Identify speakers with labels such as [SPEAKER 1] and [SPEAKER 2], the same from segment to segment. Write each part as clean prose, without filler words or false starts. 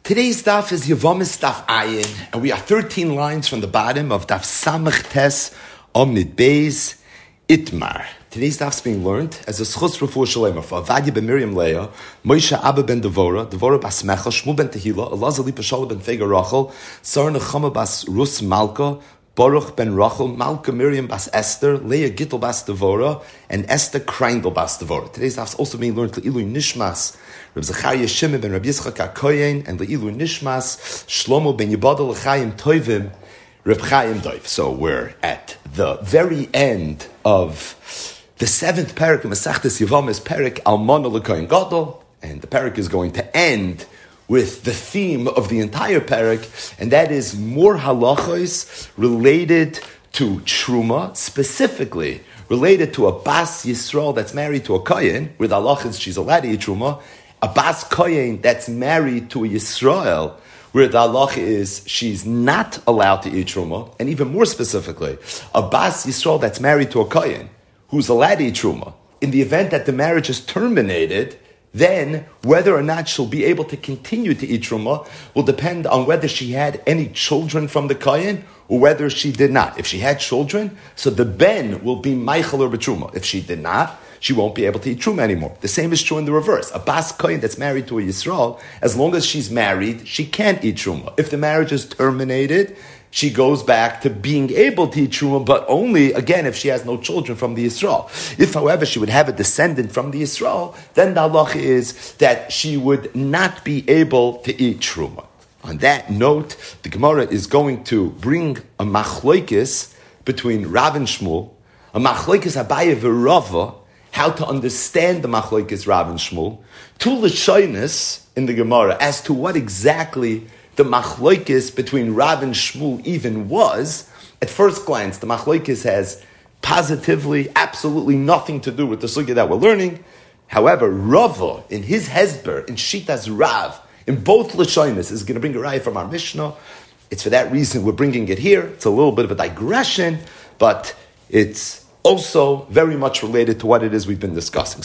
[SPEAKER 1] Today's daf is Yevamis daf Ayin, and we are 13 lines from the bottom of daf Samach Tes Omnid Beis Itmar. Today's daf is being learned as a schus refuah shalema for Avadia ben Miriam Leah, Moshe Abba ben Devora bas Mecha, Shmuel ben Tehila, Elazar li Pashala ben Fega Rachel, Sar Nechama bas Rus Malka, Baruch ben Rachel, Malka Miriam bas Esther, Leah Gittel bas Devora, and Esther Kreindel bas Devora. Today's daf is also being learned Le'ilu Nishmas, Reb Zachariah Shimon ben Rabbi Yitzchak HaKoyen, and Le'ilu Nishmas, Shlomo ben Yibadel L'chaim Toivim, Reb Chaim Doiv. So we're at the very end of the seventh parak of Masechtas Yevamis, parak Almana L'Kohen Gadol, and the parak is going to end with the theme of the entire parak, and that is more halachos related to Truma, specifically related to a Bas Yisrael that's married to a Kohen, with halachos she's allowed to eat Truma, a Bas Kohen that's married to a Yisrael, where the halacha is she's not allowed to eat Truma, and even more specifically, a Bas Yisrael that's married to a Kohen, who's allowed to eat Truma. In the event that the marriage is terminated, then whether or not she'll be able to continue to eat Truma will depend on whether she had any children from the Kohen or whether she did not. If she had children, so the Ben will be Meichel or B'Truma. If she did not, she won't be able to eat Truma anymore. The same is true in the reverse. A Bas Kohen that's married to a Yisrael, as long as she's married, she can't eat Truma. If the marriage is terminated, she goes back to being able to eat Truma, but only, again, if she has no children from the Yisrael. If, however, she would have a descendant from the Yisrael, then the halacha is that she would not be able to eat Truma. On that note, the Gemara is going to bring a machloikis between Rav and Shmuel, a machloikis Abaye v'Rava, how to understand the machloikis Rav and Shmuel, two lashonis in the Gemara as to what exactly the machloikis between Rav and Shmuel even was. At first glance, the machloikis has positively, absolutely nothing to do with the sugya that we're learning. However, Rava, in his Hezber, in Shitas Rav, in both lashonis, is going to bring a raya from our Mishnah. It's for that reason we're bringing it here. It's a little bit of a digression, but it's also very much related to what it is we've been discussing.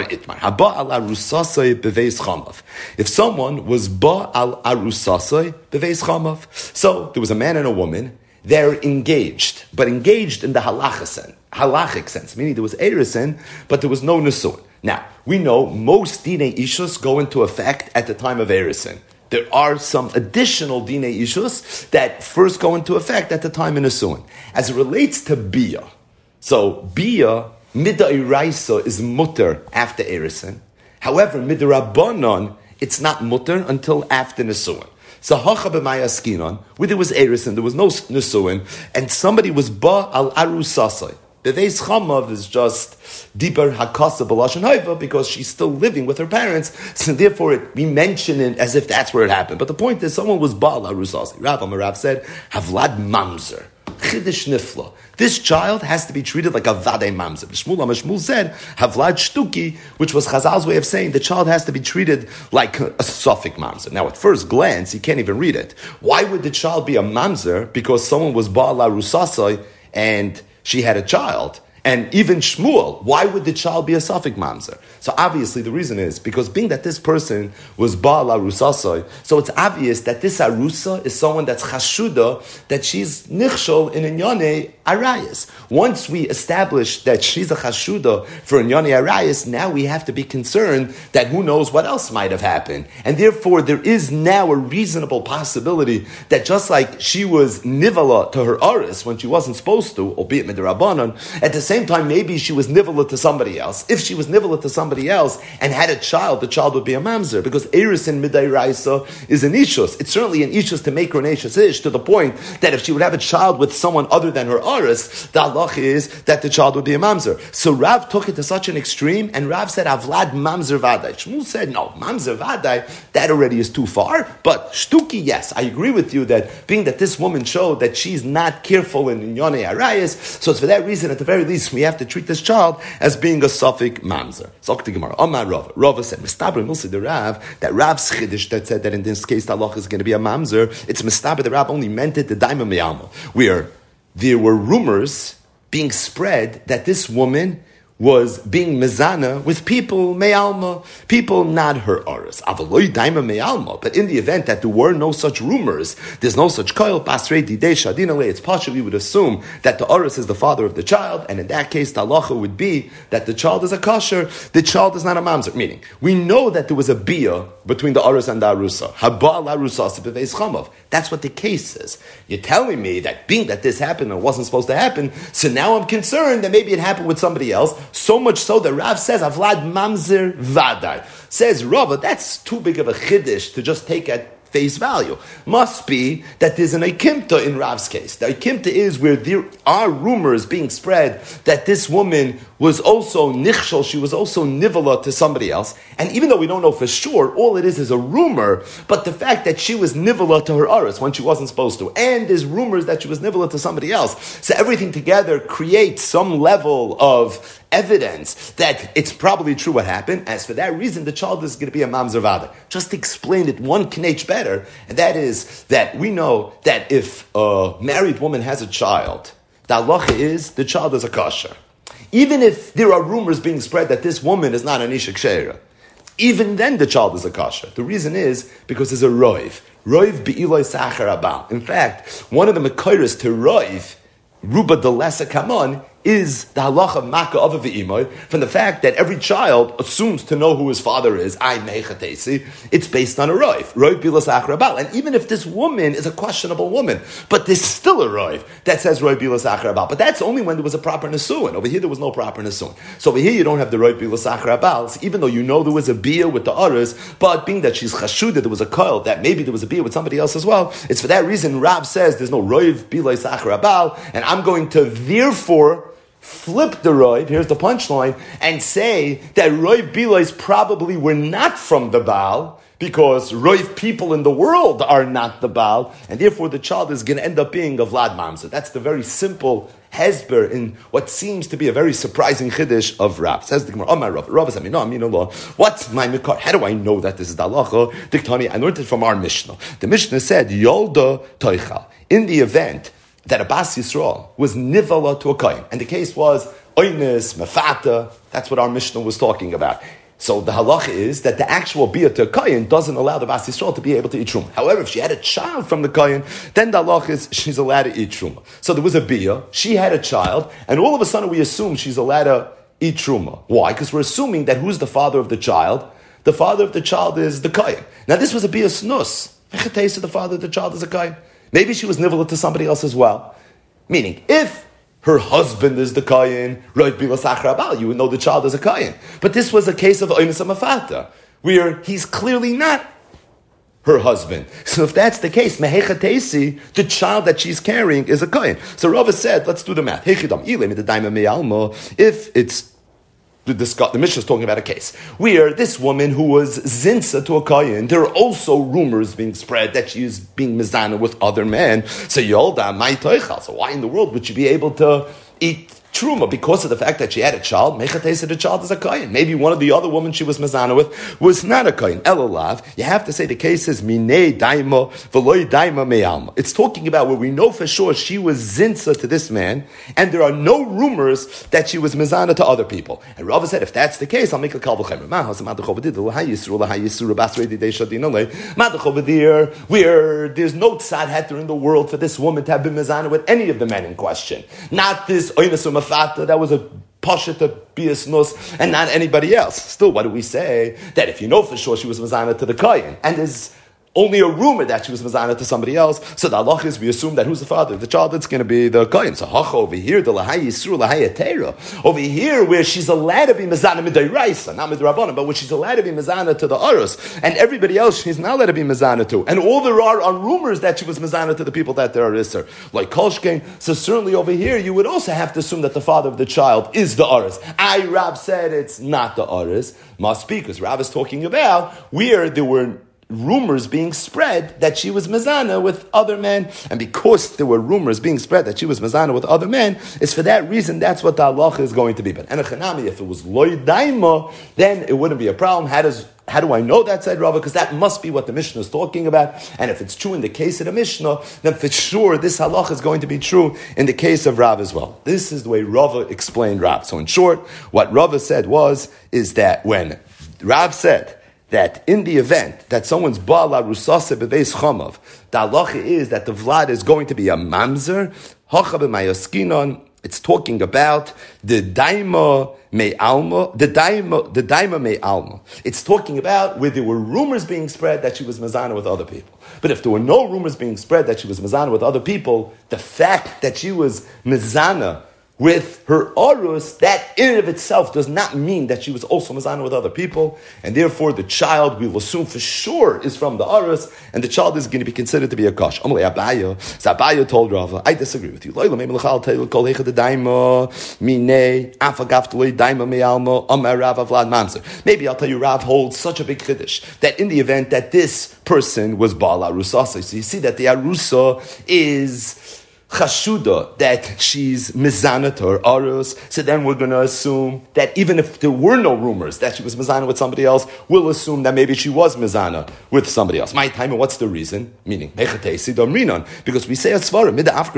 [SPEAKER 1] If someone was ba al arusasai beveis chamav, so there was a man and a woman, they're engaged, but engaged in the halachic sense, meaning there was erison, but there was no nesuin. Now, we know most dinei ishus go into effect at the time of erison. There are some additional dinei ishus that first go into effect at the time of nesuin. As it relates to biyah, so biyah midairaisa is mutter after erison. However, midarabbanon it's not mutter until after nesuin. So hacha b'mayaskinon, where there was erison, there was no nesuin, and somebody was ba al arusasai. Beveis chamav is just deeper hakasa b'lashon haiva because she's still living with her parents, so therefore we mention it as if that's where it happened. But the point is, someone was ba al arusasai. Rav said, havlad mamzer. Chiddush nifla. This child has to be treated like a vadei mamzer. Shmuel said, havlad shtuki, which was Chazal's way of saying the child has to be treated like a suffik mamzer. Now, at first glance, you can't even read it. Why would the child be a mamzer? Because someone was ba'ala rusasai and she had a child. And even Shmuel, why would the child be a suffik mamzer? So obviously the reason is because being that this person was Baal Arusasai, so it's obvious that this Arusa is someone that's chashuda, that she's nichshol in Inyane Arayas. Once we establish that she's a chashuda for Inyane Arayas, now we have to be concerned that who knows what else might have happened. And therefore there is now a reasonable possibility that just like she was nivala to her aris when she wasn't supposed to, albeit midrabanan, at the same time, maybe she was nivala to somebody else. If she was nivala to somebody else and had a child, the child would be a mamzer, because eris in midday raisa is an ishus. It's certainly an ishus to make her an ishus ish, to the point that if she would have a child with someone other than her aris, the halach is that the child would be a mamzer. So Rav took it to such an extreme, and Rav said, Avlad mamzer vadai. Shmuel said, no, mamzer vadai, that already is too far, but shtuki, yes, I agree with you that being that this woman showed that she's not careful in Inyane Arayas, so it's for that reason, at the very least, we have to treat this child as being a suffik mamzer. So Amar Rava said, Mistaber Milsi the Rav, that Rav's chiddush that said that in this case the halach is going to be a mamzer, it's Mistaber the Rav only meant it the daima miyama, where there were rumors being spread that this woman was being mezana with people me'alma, people not her aris. Avaloi daima me'alma. But in the event that there were no such rumors, there's no such koil, basrei didei shadinale, it's partial, we would assume that the aris is the father of the child, and in that case, the halacha would be that the child is a kosher, the child is not a mamzer. Meaning, we know that there was a bia between the aris and the arusa. Haba l'arusa sebeveis chamav. That's what the case is. You're telling me that being that this happened and it wasn't supposed to happen, so now I'm concerned that maybe it happened with somebody else. So much so that Rav says, Avlad mamzer vadai. Says Rava, that's too big of a chiddush to just take at face value. Must be that there's an ikimta in Rav's case. The ikimta is where there are rumors being spread that this woman was also nichshol, she was also nivala to somebody else. And even though we don't know for sure, all it is a rumor, but the fact that she was nivala to her aris when she wasn't supposed to, and there's rumors that she was nivala to somebody else, so everything together creates some level of evidence that it's probably true what happened. As for that reason, the child is going to be a mamzer vada. Just to explain it one knetch better, and that is that we know that if a married woman has a child, the halacha is the child is a kosher. Even if there are rumors being spread that this woman is not an isha ksheira, even then the child is a kosher. The reason is because there's a roiv. Roiv be'iloi sachar abal. In fact, one of the mekayros to roiv, ruba de lesa kamon, is the halacha maka of v'imoy, from the fact that every child assumes to know who his father is. It's based on a roiv bilas achrabal. And even if this woman is a questionable woman, but there's still a roiv that says roiv bilas achrabal. But that's only when there was a proper nesuin. Over here there was no proper nesuin. So over here you don't have the roiv bilas achrabal. So even though you know there was a bia with the others, but being that she's chashuda, there was a koil, that maybe there was a bia with somebody else as well. It's for that reason Rav says there's no roiv bilas achrabal, and I'm going to therefore flip the roiv, here's the punchline, and say that roiv bilois probably were not from the Baal, because roiv people in the world are not the Baal, and therefore the child is going to end up being a Vlad Mamzer. That's the very simple hesber in what seems to be a very surprising chiddush of Rav. Says the Gemara, Omar Rav. Rav says, no, Allah. What's my mikar? How do I know that this is the halacha? Diktani, I learned it from our Mishnah. The Mishnah said, Yolda Toichal. In the event that a Bas Yisrael was nivala to a kohen, and the case was oines, mefata, that's what our Mishnah was talking about. So the halacha is that the actual bia to a kohen doesn't allow the Bas Yisrael to be able to eat truma. However, if she had a child from the kohen, then the halacha is she's allowed to eat truma. So there was a bia, she had a child, and all of a sudden we assume she's allowed to eat truma. Why? Because we're assuming that who's the father of the child? The father of the child is the kohen. Now this was a bia snus. The father of the child is a kohen. Maybe she was nivala to somebody else as well. Meaning, if her husband is the kohen, you would know the child is a kohen. But this was a case of oinus mafata, where he's clearly not her husband. So if that's the case, the child that she's carrying is a kohen. So Rava said, let's do the math. If it's the Mishnah is talking about a case where this woman who was zinsa to a kohen, there are also rumors being spread that she is being mizana with other men. So Yolda, my toichal. So why in the world would she be able to eat truma? Because of the fact that she had a child, mechatesa, the child is a kohen. Maybe one of the other women she was mizana with was not a kohen. Elalav, you have to say the case is minei daima v'loy daima me'alma. It's talking about where we know for sure she was zinsa to this man, and there are no rumors that she was mizana to other people. And Rava said, if that's the case, I'll make a kal v'chemer. Over there, where there's no tzad heter in the world for this woman to have been mizana with any of the men in question. Not this oinasum that was a pasha to be a snus and not anybody else. Still, what do we say? That if you know for sure she was mazana to the kohen, and there's only a rumor that she was mazana to somebody else, so the halach is we assume that who's the father? The child that's going to be the kohen. So hacha over here, the lahai yisru, lahai atera. Over here, where she's allowed to be mazana midairaisa, not midrabanan, but where she's allowed to be mazana to the arus, and everybody else she's not allowed to be mazana to. And all there are rumors that she was mazana to the people that there are iser, like kolshkein. So certainly over here, you would also have to assume that the father of the child is the arus. Rab said it's not the arus. Must be, because Rab is talking about where there were rumors being spread that she was mezana with other men, and because there were rumors being spread that she was mezana with other men, it's for that reason that's what the halacha is going to be. But enochanami, if it was loy daima, then it wouldn't be a problem. How do I know that, said Rava? Because that must be what the Mishnah is talking about. And if it's true in the case of the Mishnah, then for sure this halacha is going to be true in the case of Rav as well. This is the way Rava explained Rav. So in short, what Rava said is that when Rav said that in the event that someone's ba'ala rusase bebeis chamav, the halacha is that the vlad is going to be a mamzer, hacha b'mayaskinon. It's talking about the daima me alma, the daima me alma. It's talking about where there were rumors being spread that she was mazana with other people. But if there were no rumors being spread that she was mazana with other people, the fact that she was mazana with her orus, that in and of itself does not mean that she was also mazana with other people, and therefore the child, we will assume for sure, is from the orus, and the child is going to be considered to be a kosh. So Abaya told Rava, I disagree with you. Maybe I'll tell you Rav holds such a big chiddush that in the event that this person was Baal Arusasa, so you see that the Arusa is chashuda, that she's mizana to her arus, so then we're going to assume that even if there were no rumors that she was mizana with somebody else, we'll assume that maybe she was mizana with somebody else. My time, and what's the reason? Meaning, because we say a svara,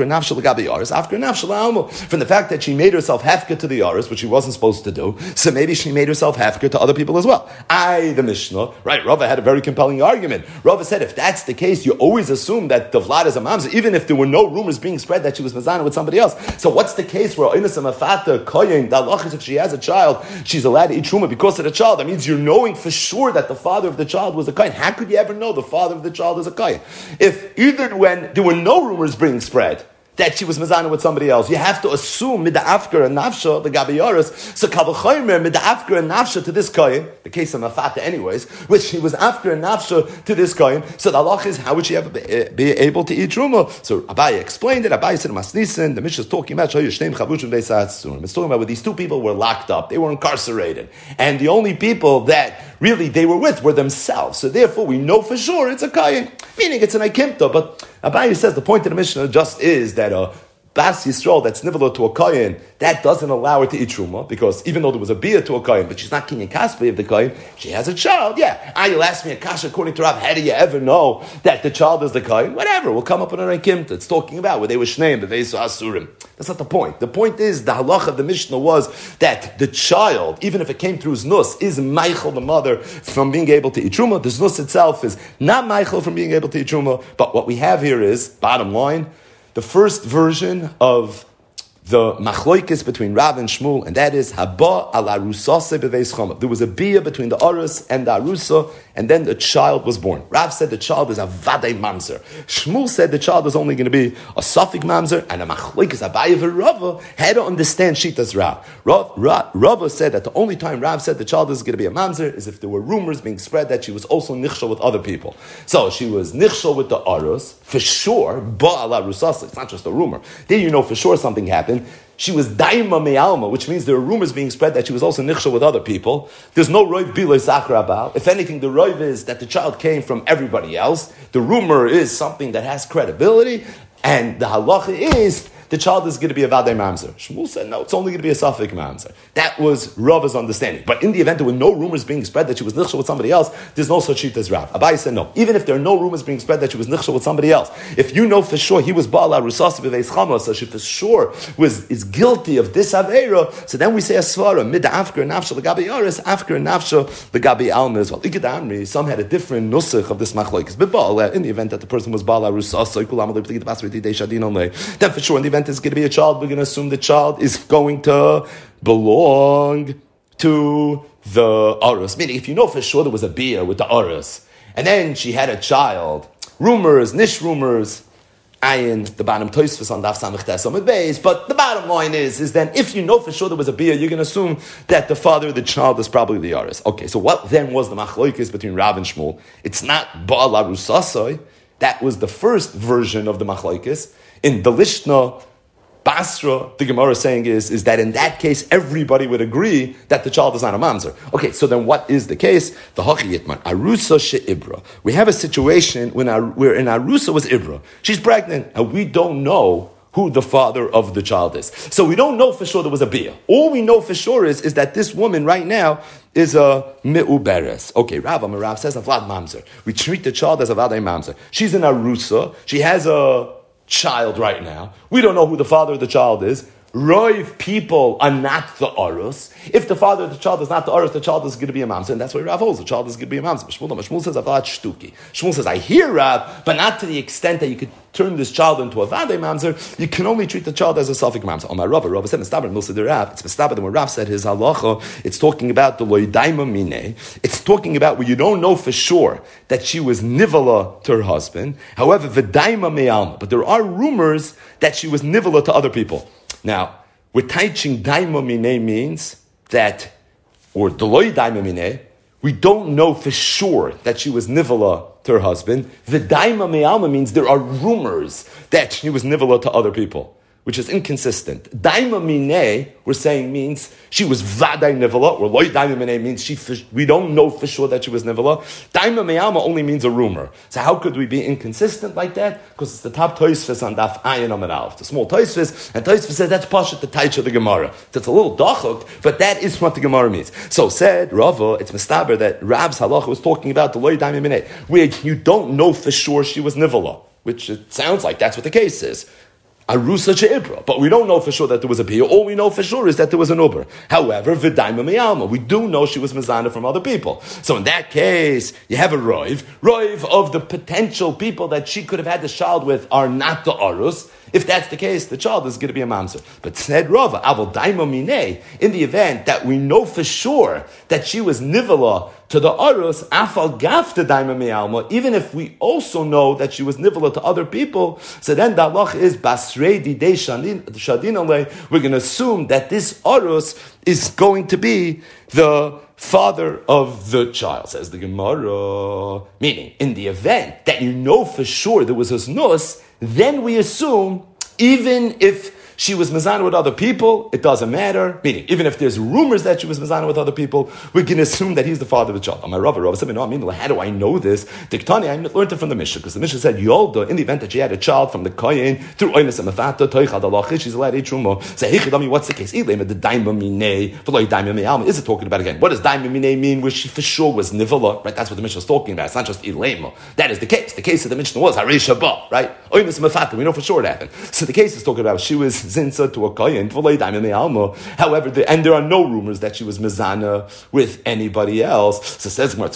[SPEAKER 1] from the fact that she made herself hefka to the arus, which she wasn't supposed to do, so maybe she made herself hefka to other people as well. The Mishnah, right, Rava had a very compelling argument. Rava said, if that's the case, you always assume that the vlad is a mamzer, even if there were no rumors being spread that she was mazana with somebody else. So what's the case where mafata koyin, the halach is if she has a child, she's allowed to eat truma because of the child? That means you're knowing for sure that the father of the child was a koyin. How could you ever know the father of the child is a koyin? If either when there were no rumors being spread that she was mezana with somebody else, you have to assume mid'afker and nafsha, the gabiyaris, so kavachoymer mid'afker and nafsha to this kohen, the case of mafata anyways, which she was after and nafsha to this kohen, so the halach is, how would she ever be able to eat truma? So Abaye explained it. Abaye said, Masnisin, the Mishnah is talking about, it's talking about where these two people were locked up, they were incarcerated, and the only people that really they were with were themselves, so therefore we know for sure it's a kohen, meaning it's an aikimta. But Abaye says the point of the Mishnah just is that Bas Yisrael that's nivela to a kohen, that doesn't allow her to eat truma, because even though there was a bia to a kohen, but she's not kinyan kaspi of the kohen, she has a child. Yeah, you'll ask me a kasha according to Rav, how do you ever know that the child is the kohen? Whatever, we'll come up with an aikimta. It's talking about where they were shneim, the veisu asurim. That's not the point. The point is the halach of the Mishnah was that the child, even if it came through znus, is meichel the mother from being able to eat truma. The znus itself is not meichel from being able to eat truma. But what we have here is, bottom line, the first version of the machloikis between Rav and Shmuel, and that is haba al arusase beveis chama. There was a bia between the arus and the arusa, and then the child was born. Rav said the child is a vadei mamzer. Shmuel said the child is only going to be a safik mamzer, and a machloikis Abaye v'Rava had to understand shitas Rav. Rava said that the only time Rav said the child is going to be a mamzer is if there were rumors being spread that she was also nichshel with other people. So she was nichshel with the arus for sure. Ba al arusase. It's not just a rumor. Then you know for sure something happened. She was daima me'alma, which means there are rumors being spread that she was also nichshel with other people. There's no roiv biloi sachra abal. If anything, the roiv is that the child came from everybody else. The rumor is something that has credibility, and the halacha is the child is going to be a vadei mamzer. Shmuel said, no, it's only going to be a safek mamzer. That was Rava's understanding. But in the event there were no rumors being spread that she was nichshel with somebody else, there's no such sheet as Rav. Abaye said no. Even if there are no rumors being spread that she was nichshel with somebody else, if you know for sure he was ba'ala rusas v'veis chama, so she for sure is guilty of this aveira, so then we say a svara, mid afker nafsha l'gabi yaris, afker nafsha l'gabi alma as well. Ikadamri, some had a different nusach of this machlokes. But in the event that the person was ba'ala rusas, then for sure in the event is going to be a child, we're going to assume the child is going to belong to the Arus. Meaning, if you know for sure there was a bia with the Arus, and then she had a child, rumors, nish rumors, ayin, the bottom toisvus on daf samich tesamid beis, but the bottom line is then if you know for sure there was a bia, you're going to assume that the father of the child is probably the Arus. Okay, so what then was the machloikis between Rav and Shmuel? It's not ba'al arusasoi. That was the first version of the machloikis. In the Lishna, Basra, the Gemara is saying is that in that case, everybody would agree that the child is not a mamzer. Okay, so then what is the case? The Hachi Yitman, Arusa she'ibra. We have a situation where an Arusa was Ibra. She's pregnant, and we don't know who the father of the child is. So we don't know for sure there was a bia. All we know for sure is that this woman right now is a mi'uberes. Okay, Rav says a vlad mamzer. We treat the child as a vlad mamzer. She's an Arusa. She has a child right now. We don't know who the father of the child is. Roiv people are not the Arus. If the father of the child is not the Arus, the child is going to be a mamzer, and that's why Rav holds. The child is going to be a mamzer. Shmuel says, Avad shtuki. Shmuel says, I hear Rav, but not to the extent that you could turn this child into a Vade mamzer. You can only treat the child as a Safik mamzer. On my Rav said, Mistaber, Milsa de Rav. It's Mistaber, when Rav said his halacha, it's talking about the Loidaima Mine. It's talking about where you don't know for sure that she was Nivala to her husband. However, V'daima me'alma. But there are rumors that she was Nivala to other people. Now, we're teaching daima mine means that, or deloi daima mine, we don't know for sure that she was nivala to her husband. The daima me'alma means there are rumors that she was nivala to other people, which is inconsistent. Daima mine, we're saying, means she was vaday nivala, or loy daima mine means we don't know for sure that she was nivala. Daima me'alma only means a rumor. So how could we be inconsistent like that? Because it's the top Tosfos on Daf Ayin Amud Aleph. The small Tosfos, and Tosfos says that's Pashat the Taich of the Gemara. That's a little dachuk, but that is what the Gemara means. So said Rava, it's Mistaber that Rav's halacha was talking about the loy daima mine, where you don't know for sure she was nivala, which it sounds like that's what the case is. Arusa she'ibra, but we don't know for sure that there was a bia. All we know for sure is that there was an uber. However, v'daima me'alma, we do know she was mezana from other people. So in that case, you have a roiv of the potential people that she could have had this child with are not the arus. If that's the case, the child is going to be a mamzer. But said Rava, aval daima mine, in the event that we know for sure that she was nivala to the arus, afal gafta daima me'alma, even if we also know that she was nivala to other people, so then the halach is basrei didei shadin alei. We're going to assume that this arus is going to be the father of the child, says the Gemara. Meaning, in the event that you know for sure there was a nus, then we assume, even if she was mezana with other people, it doesn't matter. Meaning, even if there's rumors that she was mezana with other people, we can assume that he's the father of the child. My Rava said, no, how do I know this? Diktani, I learned it from the Mishnah, because the Mishnah said, Yolda, in the event that she had a child from the Kohen, through Oynes and Mefata, Toichad Allah, she's allowed to eat Truma. Say, hey, what's the case? The daima mine, v'loi daima me'alma. Is it talking about again? What does daima mine mean? Where she for sure was nivala, right? That's what the Mishnah is talking about. It's not just ilema. That is the case. The case of the Mishnah was Harei Shabbat, right? Oynes and Mefata, we know for sure it happened. So the case is talking about she was zinsa to a kohen. However, there are no rumors that she was mezana with anybody else. So says then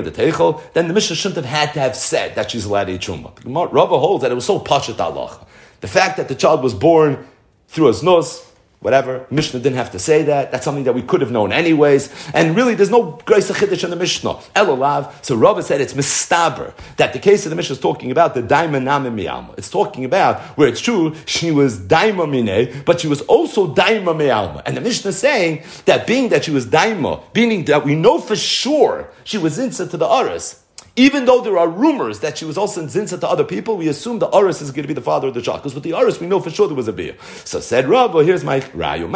[SPEAKER 1] the Mishnah shouldn't have had to have said that she's allowed to eat truma. Rava holds that it was so pashat halacha. The fact that the child was born through a znus, whatever, Mishnah didn't have to say that. That's something that we could have known anyways. And really, there's no grace chiddush in the Mishnah. Elolav. So Rava said it's mistaber that the case of the Mishnah is talking about the daima nami miyalma. It's talking about where it's true she was daima mine, but she was also daima miyalma. And the Mishnah is saying that being that she was daima, meaning that we know for sure she was insa to the aras. Even though there are rumors that she was also in zinsa to other people, we assume the Aris is going to be the father of the child. Because with the Aris, we know for sure there was a beer. So said Rav, well, here's my Rayu.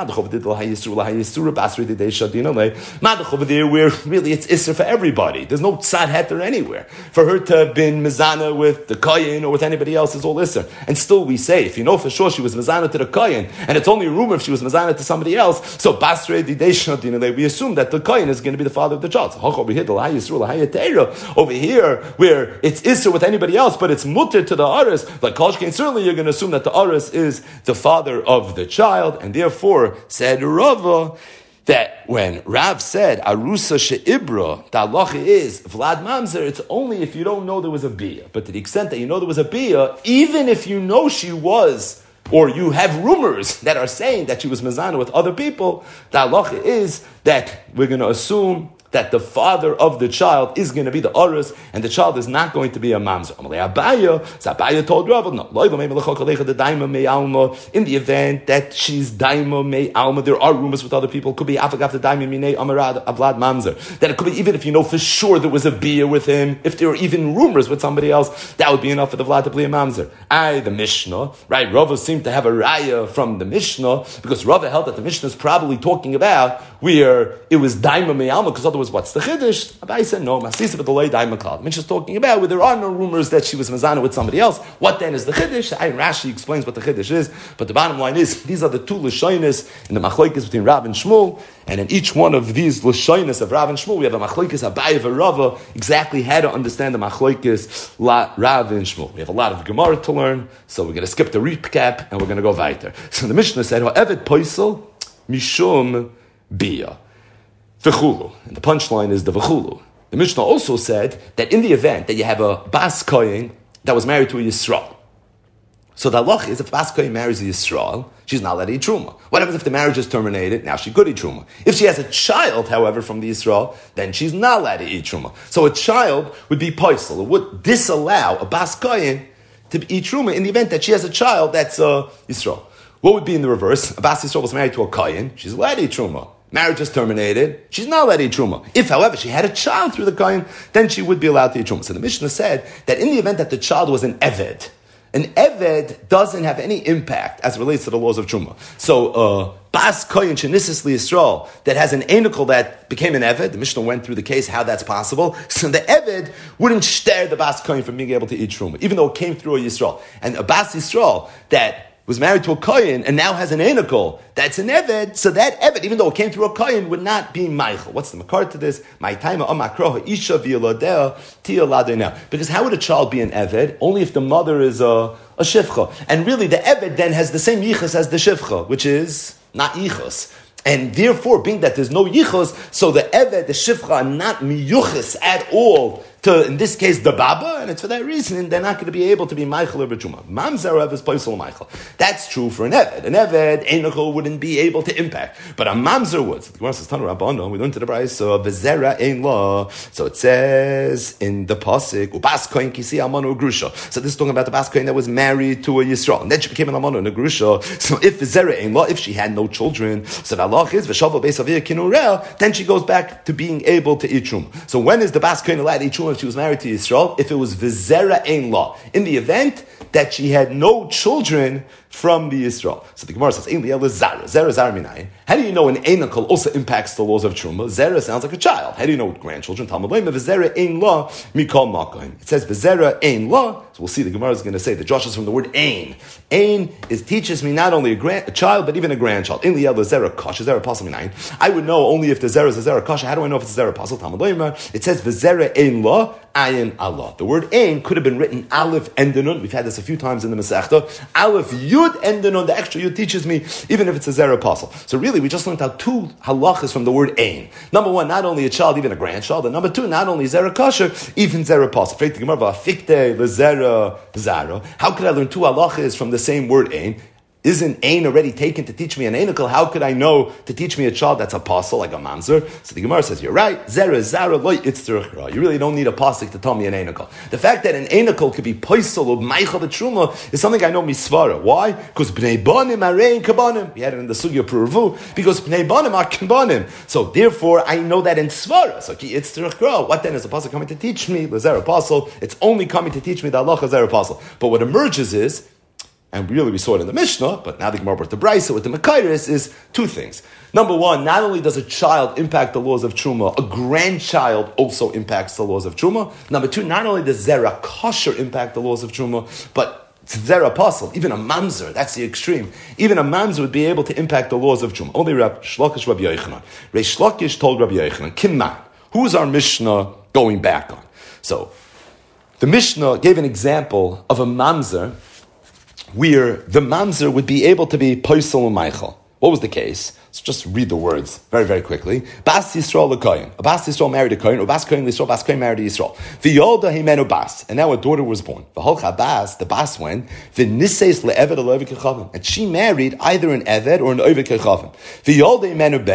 [SPEAKER 1] Over there, where really it's Isser for everybody. There's no tzad heter anywhere. For her to have been mezana with the Kayin or with anybody else is all Isser. And still we say, if you know for sure she was mezana to the Kayin, and it's only a rumor if she was mezana to somebody else, so Basre Didei we assume that the Kayin is going to be the father of the child. So over here, over here, where it's Isser with anybody else, but it's mutter to the Aris, like Kolshkein, certainly you're going to assume that the Aris is the father of the child, and therefore, said Rava, that when Rav said, Arusa she'ibra, the halacha is, Vlad Mamzer, it's only if you don't know there was a bia. But to the extent that you know there was a bia, even if you know she was, or you have rumors that are saying that she was mezana with other people, the halacha is that we're going to assume that the father of the child is going to be the Orus, and the child is not going to be a mamzer. Abaya told Rav, no. In the event that she's daima mei alma, there are rumors with other people. Could be afagaf the daima minei amarad avlad mamzer. That it could be even if you know for sure there was a bia with him. If there were even rumors with somebody else, that would be enough for the vlad to be a mamzer. The Mishnah, right? Rava seemed to have a raya from the Mishnah because Rava held that the Mishnah is probably talking about where it was daima mei alma, because otherwise, what's the chiddush? Abai said no. Masisa b'dolei daima klal. The Mishnah is talking about where there are no rumors that she was mazana with somebody else. What then is the chiddush? Rashi explains what the chiddush is, but the bottom line is these are the two lashonis in the machlokes between Rav and Shmuel, and in each one of these lashonis of Rav and Shmuel, we have a machlokes Abai v'Rava exactly how to understand the machlokes Rav and Shmuel. We have a lot of Gemara to learn, so we're going to skip the recap and we're going to go weiter. So the Mishnah said, "Ha'eved poisel mishum bia v'chulu," and the punchline is the v'chulu. The Mishnah also said that in the event that you have a bas kohen that was married to a Yisrael, so the halach is if bas kohen marries a Yisrael, she's not allowed to eat truma. What happens if the marriage is terminated? Now she could eat truma. If she has a child, however, from the Yisrael, then she's not allowed to eat truma. So a child would be poisel. It would disallow a bas kohen to eat truma in the event that she has a child that's Yisrael. What would be in the reverse? A bas Yisrael was married to a kohen, she's allowed to eat truma. Marriage is terminated, she's not allowed to eat truma. If, however, she had a child through the kohen, then she would be allowed to eat truma. So the Mishnah said that in the event that the child was an eved doesn't have any impact as it relates to the laws of truma. So, bas kohen shenissis liyisrael that has an enikel that became an eved, the Mishnah went through the case how that's possible. So the eved wouldn't stare the bas kohen from being able to eat truma, even though it came through a Yisrael. And a bas Yisrael that was married to a kohen and now has an enikel that's an eved, so that eved, even though it came through a kohen, would not be meichel. What's the makar to this? Because how would a child be an eved? Only if the mother is a shifcha. And really the eved then has the same yichus as the shifcha, which is not yichus. And therefore, being that there's no yichus, so the eved, the shifcha, are not miyuchus at all to, in this case, the baba, and it's for that reason they're not going to be able to be meichel or b'truma. Mamzer is poisel meichel. That's true for an eved. An eved, enichel wouldn't be able to impact, but a mamzer would. So the Gemara says, Tanu Rabbanon, we learned to the brayso, so v'zera ein la. So it says in the pasuk, ubas kohen kisi almano grusha. So this is talking about the bas kohen that was married to a Yisrael, and then she became an almano and a grusha. So if v'zera ein la, if she had no children, so the halach is v'shalva beis avia kinurel, then she goes back to being able to eat truma. So when is the bas kohen allowed to eat truma? If she was married to Yisrael, if it was v'zera ein la, in the event that she had no children from the Yisrael. So the Gemara says, Ein li'el zara. Zara minayin. How do you know an enikel also impacts the laws of truma? Zara sounds like a child. How do you know grandchildren? Talmud leima v'zera ein la mikol makoim. It says v'zera ein la. So we'll see. The Gemara is going to say the Josh is from the word ein. Ein teaches me not only a child but even a grandchild. Ein li'el zera kosh. Zera apostle minayin. I would know only if the zera is a zera kosh. How do I know if it's a zera apostle? Talmud leima. It says v'zera ein la ayin Allah. The word ein could have been written aleph and nun. We've had this a few times in the Masechta. Aleph yud and nun. The extra yud teaches me even if it's a zera apostle. So really, we just learned out two halachas from the word ein. Number one, not only a child, even a grandchild. And number two, not only zera kosher, even zera apostle. How could I learn two halachas from the same word ein? Isn't ein already taken to teach me an enikel? How could I know to teach me a child that's apostle, like a mamzer? So the Gemara says, you're right. Zera loy itzterachra. You really don't need a pasuk to tell me an enikel. The fact that an enikel could be poisel or meichel b'truma is something I know misvara. Why? Because bnei banim arein kabanim. We had it in the sugya pruvu. Because bnei banim are kabanim. So therefore, I know that in svara. So ki itzterachra. What then is the pasuk coming to teach me? Zera apostle. It's only coming to teach me the halacha zera apostle. But what emerges is, and really we saw it in the Mishnah, but now the Gemara brought the Brisa with the Makairis, is two things. Number one, not only does a child impact the laws of Truma, a grandchild also impacts the laws of Truma. Number two, not only does Zera Kosher impact the laws of Truma, but Zera Apostle, even a Mamzer, that's the extreme. Even a Mamzer would be able to impact the laws of Truma. Only Rabbi Shlokish Rabbi Yochanan. Reish Lakish told Rabbi Yochanan, Kimman, who is our Mishnah going back on? So, the Mishnah gave an example of a Mamzer where the mamzer would be able to be poisel and meichel. What was the case? Let's just read the words very, very quickly. Bas Yisrael l'koyin. A Bas Yisrael married a koyin, or Bas koyin l'Yisrael, Bas koyin married a Yisrael. V'yolda himenu Bas. And now a daughter was born. V'holcha Bas, the Bas went, v'niseis le'eved or le'eved kechavim. And she married either an eved or an oved kechavim. V'yolda himenu ben.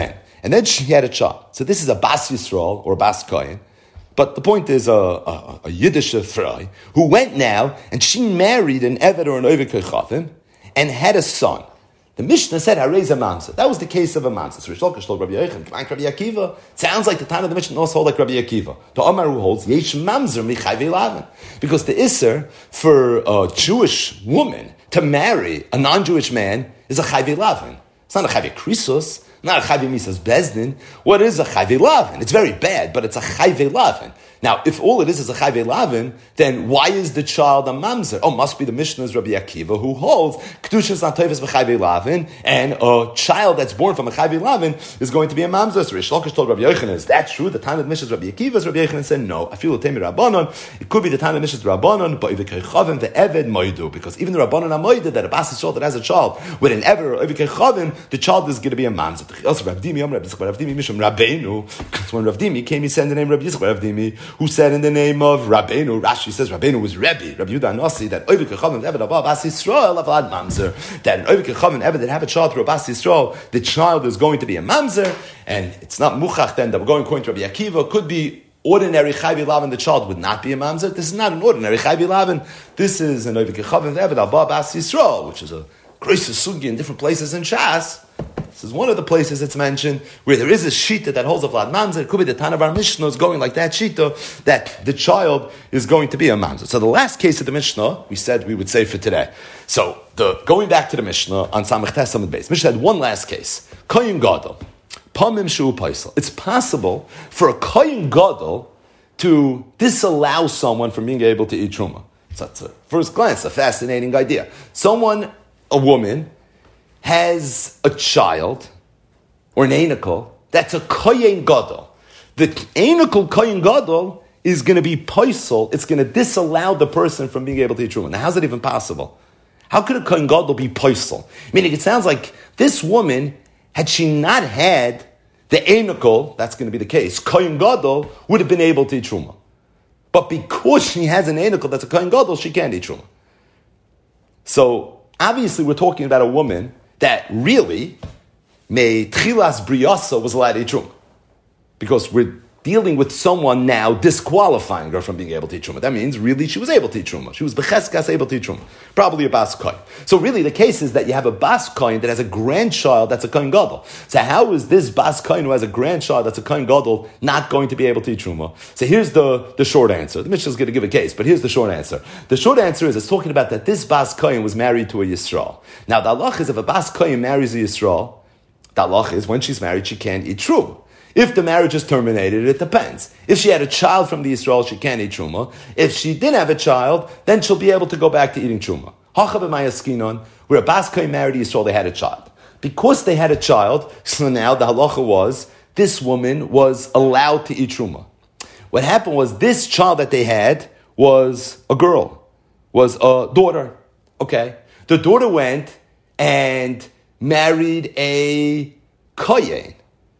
[SPEAKER 1] And then she had a child. So this is a Bas Yisrael or Bas Kohen. But the point is a Yiddish Frau who went now and she married an Eved or an Oved Kechavim and had a son. The Mishnah said, "Harei mamzer." That was the case of a mamzer. So Rish Lakish told Rabbi Yochanan, "Rabbi Akiva." Sounds like the time of the Mishnah also hold like Rabbi Akiva. The Omar who holds Yesh mamzer michayv elaven, because the Isser for a Jewish woman to marry a non-Jewish man is a chayv elaven. It's not a chayv krisos, not a chayv misas bezdin. What is a chayv elaven? It's very bad, but it's a chayv elaven. Now, if all it is a chayv elaven, then why is the child a mamzer? Oh, must be the Mishnah's Rabbi Akiva who holds kedushas not toivus b'chayv elaven, and a child that's born from a chayv elaven is going to be a mamzer. So Rish Lakish told Rabbi Yochanan, "Is that true? The time of the Mishnah's Rabbi Akiva." Rabbi Yochanan said, "No. I feel the temi Rabbanon. It could be the time of the Mishnah's Rabbanon, but if kechavim the eved moidu, because even the Rabbanon are moidu that a bas Yisrael that has a child with an eved or kechavim, the child is going to be a mamzer." Also, Rav Dimi, Rav Dimi, Mishum Rabbeinu. Because when Rav Dimi came, he said in the name of Rabbi Yitzchak Rav Dimi, who said in the name of Rabbeinu. Rashi says Rabbeinu was Rebbe, Rabbi Yehuda Nasi, that Oved Kechavim Eved above Bas Yisrael avad mamzer. That an Oved Kechavim Eved that have a child through a Bas Yisrael, the child is going to be a mamzer, and it's not muchach then that we're going according to Rabbi Akiva. Could be ordinary chayv elaven, the child would not be a mamzer. This is not an ordinary chayv elaven. This is an Oved Kechavim Eved above Bas Yisrael, which is a gracious sugi in different places in Shas. This is one of the places it's mentioned where there is a shita that holds a vlad mamzer. It could be the Tan of our Mishnah is going like that shita, that the child is going to be a mamzer. So the last case of the Mishnah, we said we would say for today. So going back to the Mishnah on Samech Tes Amud Beis, Mishnah had one last case. Koyin Gadol, Pamim Shu Paisel. It's possible for a Koyin Gadol to disallow someone from being able to eat truma. So that's a first glance, a fascinating idea. A woman, has a child, or an einikel, that's a koyin gadol. The einikel koyin gadol is going to be poisel, it's going to disallow the person from being able to eat truma. Now, how's it even possible? How could a koyin gadol be poisel? Meaning, it sounds like this woman, had she not had the einikel, that's going to be the case, koyin gadol would have been able to eat truma. But because she has an einikel that's a koyin gadol, she can't eat truma. So, obviously, we're talking about a woman that really, may tchilas briyasa was allowed to eat truma. Because we're dealing with someone now disqualifying her from being able to eat truma. That means really she was able to eat truma. She was becheskas able to eat truma. Probably a bas kohen. So really the case is that you have a bas kohen that has a grandchild that's a kohen gadol. So how is this bas kohen who has a grandchild that's a kohen gadol not going to be able to eat truma? So here's the short answer. The Mishnah is going to give a case, but here's the short answer. The short answer is it's talking about that this bas kohen was married to a Yisrael. Now the halach is if a bas kohen marries a Yisrael, the halach is when she's married she can't eat truma. If the marriage is terminated, it depends. If she had a child from the Yisrael, she can't eat truma. If she didn't have a child, then she'll be able to go back to eating truma. Hacha b'mayaskinon, where a bas kohen married a Yisrael, they had a child. Because they had a child, so now the halacha was, this woman was allowed to eat truma. What happened was, this child that they had was a girl, was a daughter. Okay? The daughter went and married a kohen.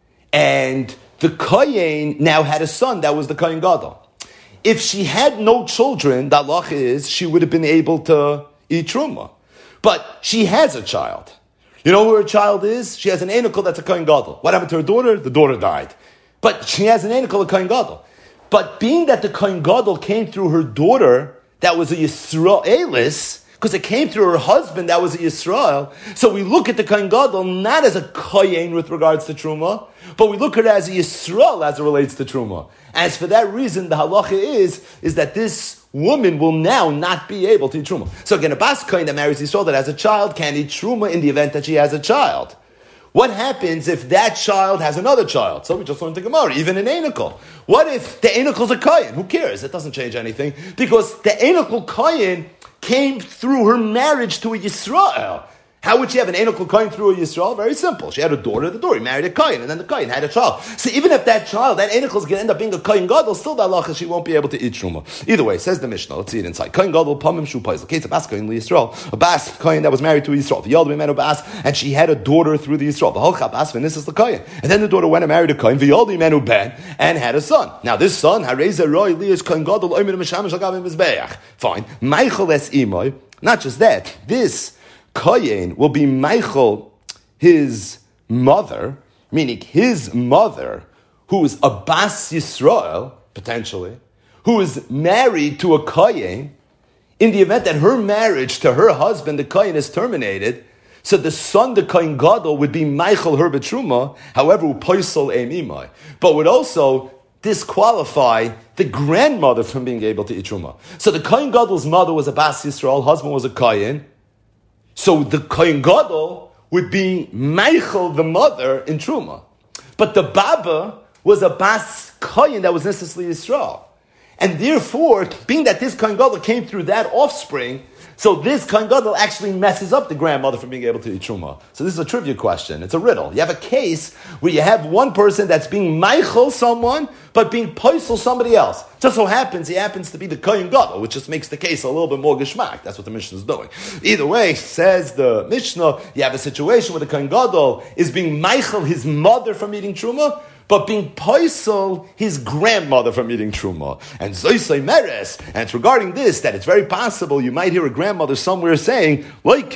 [SPEAKER 1] And the kohen now had a son that was the kohen gadol. If she had no children, the halacha is she would have been able to eat truma. But she has a child. You know who her child is? She has an einikel that's a kohen gadol. What happened to her daughter? The daughter died. But she has an einikel, a kohen gadol. But being that the kohen gadol came through her daughter, that was a Yisraelis, because it came through her husband that was a Yisrael. So we look at the kohen gadol not as a kohen with regards to truma, but we look at it as a Yisrael as it relates to truma. As for that reason, the halacha is that this woman will now not be able to eat truma. So again, a bas kohen that marries Yisrael that has a child can't eat truma in the event that she has a child. What happens if that child has another child? So we just learned the Gemara, even an einikel. What if the einikel's a kohen? Who cares? It doesn't change anything. Because the einikel kohen came through her marriage to a Yisrael. How would she have an einikel kohen through a Yisrael? Very simple. She had a daughter, the daughter married a kohen, and then the kohen had a child. So even if that child, that einikel is going to end up being a kohen gadol, still the halacha she won't be able to eat truma. Either way, says the Mishnah. Let's see it inside. Kohen gadol pamim shu paisel. Case of bas kohen Yisrael, a bas kohen that was married to a Yisrael. The yalda menu bas, and she had a daughter through the Yisrael. The holcha bas v'nisas the kohen, and then the daughter went and married a kohen. The yalda menu ben and had a son. Now this son, hareza roy lias kohen gadol oimin mishamish agavim mizbeach. Fine. Meichel es imoy. Not just that. This kohen will be Michael, his mother, meaning his mother, who is a Bas Yisrael, potentially, who is married to a Kohen, in the event that her marriage to her husband, the Kohen, is terminated, so the son, the Kohen Gadol, would be Michael her Betruma, however, Upoisol Emimai, but would also disqualify the grandmother from being able to eat Truma. So the Kohen Gadol's mother was a Bas Yisrael, husband was a Kohen, so the Kohen Gadol would be Michael, the mother, in Truma. But the Baba was a Bas Kohen that was necessarily Yisrael. And therefore, being that this Kohen Gadol came through that offspring, so this Kohen Gadol actually messes up the grandmother from being able to eat Truma. So this is a trivia question. It's a riddle. You have a case where you have one person that's being Michael someone, but being Poisel somebody else. Just so happens, he happens to be the Kohen Gadol, which just makes the case a little bit more geschmack. That's what the Mishnah is doing. Either way, says the Mishnah, you have a situation where the Kohen Gadol is being Michael, his mother, from eating Truma, but being Poisel, his grandmother, from eating Truma. And Zoisei Meres, and it's regarding this, that it's very possible you might hear a grandmother somewhere saying, don't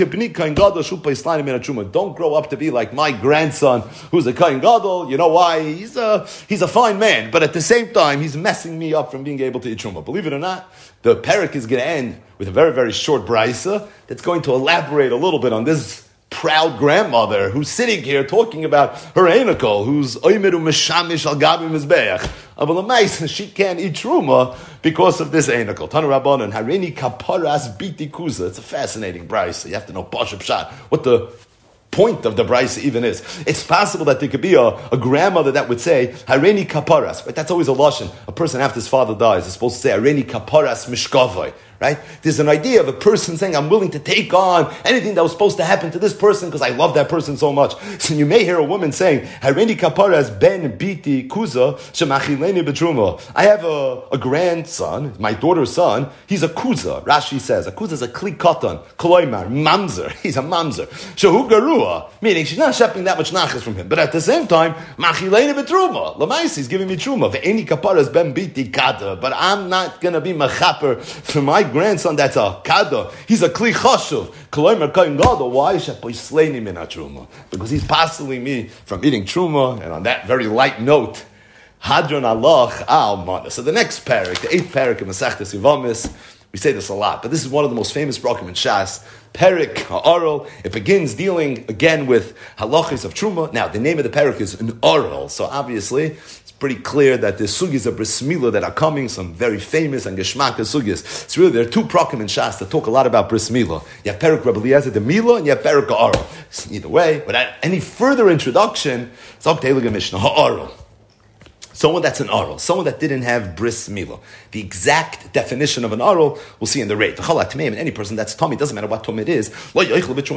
[SPEAKER 1] grow up to be like my grandson, who's a Kohen Gadol. You know why? He's a fine man, but at the same time, he's messing me up from being able to eat Truma. Believe it or not, the parak is going to end with a very, very short brisa that's going to elaborate a little bit on this proud grandmother who's sitting here talking about her anakel, who's oimeru meshamish al gabi mizbeach. She can't eat truma because of this anakel. Tanu Rabbanan, harini kaparas biti kuza. It's a fascinating brisa. You have to know Pashup Pshat, what the point of the brisa even is. It's possible that there could be a grandmother that would say, harini kaparas, right? That's always a lashon. A person after his father dies is supposed to say, harini kaparas mishkavai. Right? There's an idea of a person saying, I'm willing to take on anything that was supposed to happen to this person because I love that person so much. So you may hear a woman saying, Hareini kaparas ben biti kuza shemachileni betruma. I have a grandson, my daughter's son, he's a kuza. Rashi says, a kuza is a kli katan, kloimar, mamzer. He's a mamzer. Shehu garua, meaning she's not shepping that much nachas from him. But at the same time, machileni betruma. Lamaisi, he's giving me truma. Ve'eni kaparas ben biti kada. But I'm not going to be machaper for my grandson that's a kada. He's a kli chashuv. Koloimer kain gadol. Why? Because he's passing me from eating truma. And on that very light note, hadron Allah al mana. So the next parak, the 8th parak of Masechtas Yevamos, we say this a lot, but this is one of the most famous brokim in Shas. Perik ha'oral. It begins dealing again with halachis of truma. Now the name of the perik is an oral, so obviously pretty clear that the sugis of bris milah that are coming, some very famous and geschmacka sugis. It's really, there are two prokim in Shas that talk a lot about bris milah. You have Perik Rabbi Eliezer the milah, and you have Perik ha'oral. Either way, without any further introduction, it's up to Mishnah ha'oral. Someone that's an aral, someone that didn't have bris milah. The exact definition of an aral we'll see in the rate. And any person that's tummy, doesn't matter what tummy it is. So an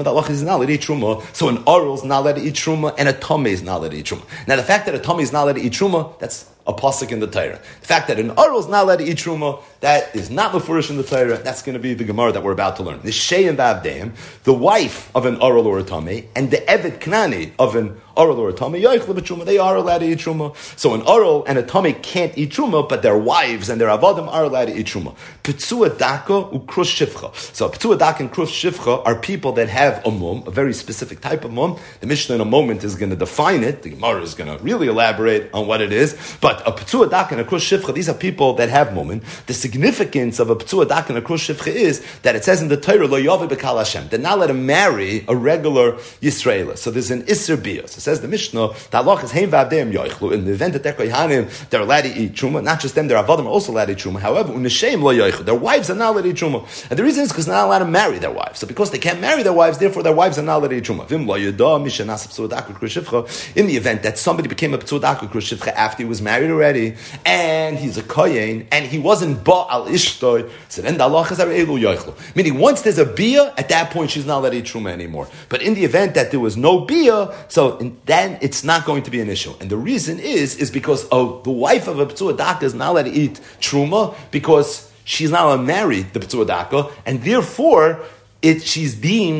[SPEAKER 1] aral is not allowed to eat truma, and a tummy is not allowed to eat truma. Now the fact that a tummy is not allowed to eat truma, that's a pasuk in the Torah. The fact that an aral is not allowed to eat truma, that is not mefurish in the Torah. That's going to be the Gemara that we're about to learn. The Shei and Vavdeim, the wife of an aral or a tummy, and the Evet Knani of an aral or a tummy, they are allowed to eat truma. So an aral and a tummy can't eat truma, but their wives and their avadim are allowed to eat truma. Petzua daka ukrus shivcha. So petzua daka and krus shivcha are people that have a mum, a very specific type of mum. The Mishnah in a moment is going to define it. The Gemara is going to really elaborate on what it is. But a petzua daka and a krus shivcha, these are people that have mumin. The significance of a petzua daka and a krus shivcha is that it says in the Torah, lo yavi b'kal Hashem. They're not allowed to marry a regular Yisraelis. So there's an Isser Bios. It says the Mishnah, the halach is heim v'avdeim yoichlu. In the event that they're kohanim, they're allowed to eat truma. Not just them, their avadim are also allowed to eat truma. However, u'neshem lo yoichlu. Their wives are not allowed to eat truma. And the reason is because they're not allowed to marry their wives. So because they can't marry their wives, therefore their wives are not allowed to eat truma. Vim lo yada mishanas petzua daka krus shivcha. In the event that somebody became a petzua daka krus shivcha after he was married already, and he's a kohen, and he wasn't ba al ishtoi, so then the halach is elu yoichlu. Meaning, once there's a bia, at that point she's not allowed to eat truma anymore. But in the event that there was no bia, so then it's not going to be an issue. And the reason is because the wife of a petzua daka is not allowed to eat truma because she's not allowed to marry the petzua daka, and therefore she's deemed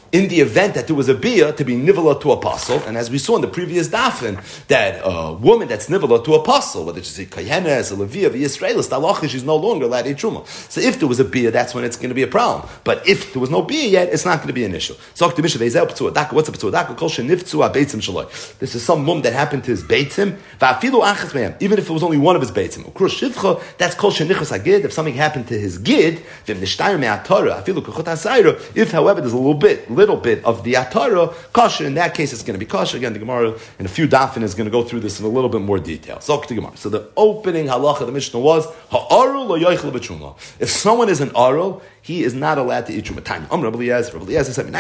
[SPEAKER 1] in the event that there was a bia to be nivala to apostle, and as we saw in the previous dafin, that a woman that's nivala to apostle, whether she's a kayenes, a levia, the Israelis, the she's no longer allowed to eat truma. So if there was a bia, that's when it's going to be a problem. But if there was no bia yet, it's not going to be an issue. So what's a p'tuadaka? Kol sheniftu abeitzim shaloi. This is some mum that happened to his beitzim, va'afilu achas mehem, even if it was only one of his beitzim. Ukrush shivcha, that's kol shenichos hagid. If something happened to his gid, v'im nishtayr me'atara, afilu kuchot hasayra. If, however, there's a little bit of the atara kosher, in that case it's going to be kosher. Again, the Gemara in a few dafin is going to go through this in a little bit more detail. So the opening halacha of the Mishnah was ha'arul lo yoichel b'truma. If someone is an arul, he is not allowed to eat truma. Rabbi Eliezer said,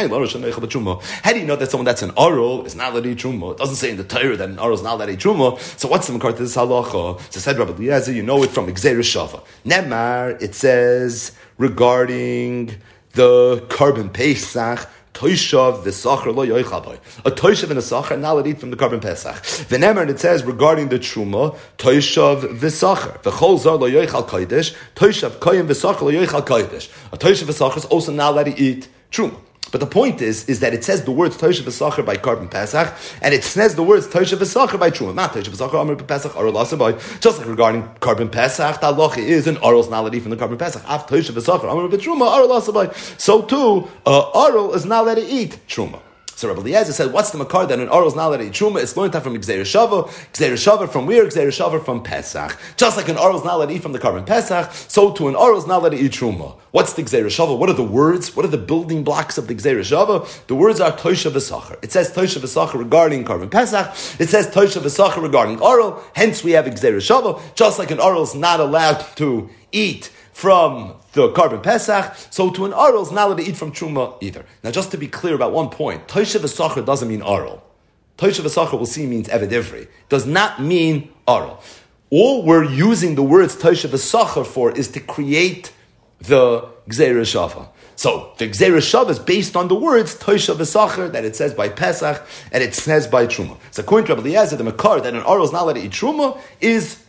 [SPEAKER 1] how do you know that someone that's an arul is not allowed to eat truma? It doesn't say in the Torah that an arul is not allowed to eat truma. So what's the makar to this halacha? So said Rabbi Eliezer, you know it from Gzeira Shava. Nemar, it says regarding the carbon pesach, Toishav v'sachar lo yoichal boy. A toishav and a sachar not allowed to eat from the carbon pesach. V'nemer, and it says regarding the truma, toishav v'sachar v'chol zar lo yoichal kodesh. Toishav koyim v'sachar lo yoichal kodesh. A toishav v'sachar is also not allowed to eat truma. But the point is that it says the words Toishav v'sachar by carbon pesach, and it says the words Toishav v'sachar by truma. Not Toishav v'sachar amar pesach arul asabai. Just like regarding carbon pesach, the halacha is an arul's not allowed to eat from the carbon pesach. Af Toishav v'sachar amar truma arul asabai. So too, arul is not allowed to eat truma. So Rabbi Eliezer said, what's the makar that an arul is not allowed to eat truma? It's learned from Gzeira Shava. Gzeira Shava from where? Gzeira Shava from Pesach. Just like an arul is not allowed to eat from the carbon Pesach, so too an arul is not allowed to eat truma. What's the Gzeira Shava? What are the words? What are the building blocks of the Gzeira Shava? The words are Toishav v'sachar. It says Toishav v'sachar regarding carbon Pesach. It says Toishav v'sachar regarding arul. Hence we have a Gzeira Shava. Just like an arul is not allowed to eat from the carbon Pesach, so to an arul is not allowed to eat from truma either. Now, just to be clear about one point, Toishav v'sachar doesn't mean arul. Toishav v'sachar, we'll see, means eved ivri. Does not mean arul. All we're using the words Toishav v'sachar for is to create the Gzeira Shava. So the Gzeira Shava is based on the words Toishav v'sachar that it says by Pesach and it says by truma. So according to Rabbi Eliezer, the makar that an arul is not allowed to eat truma is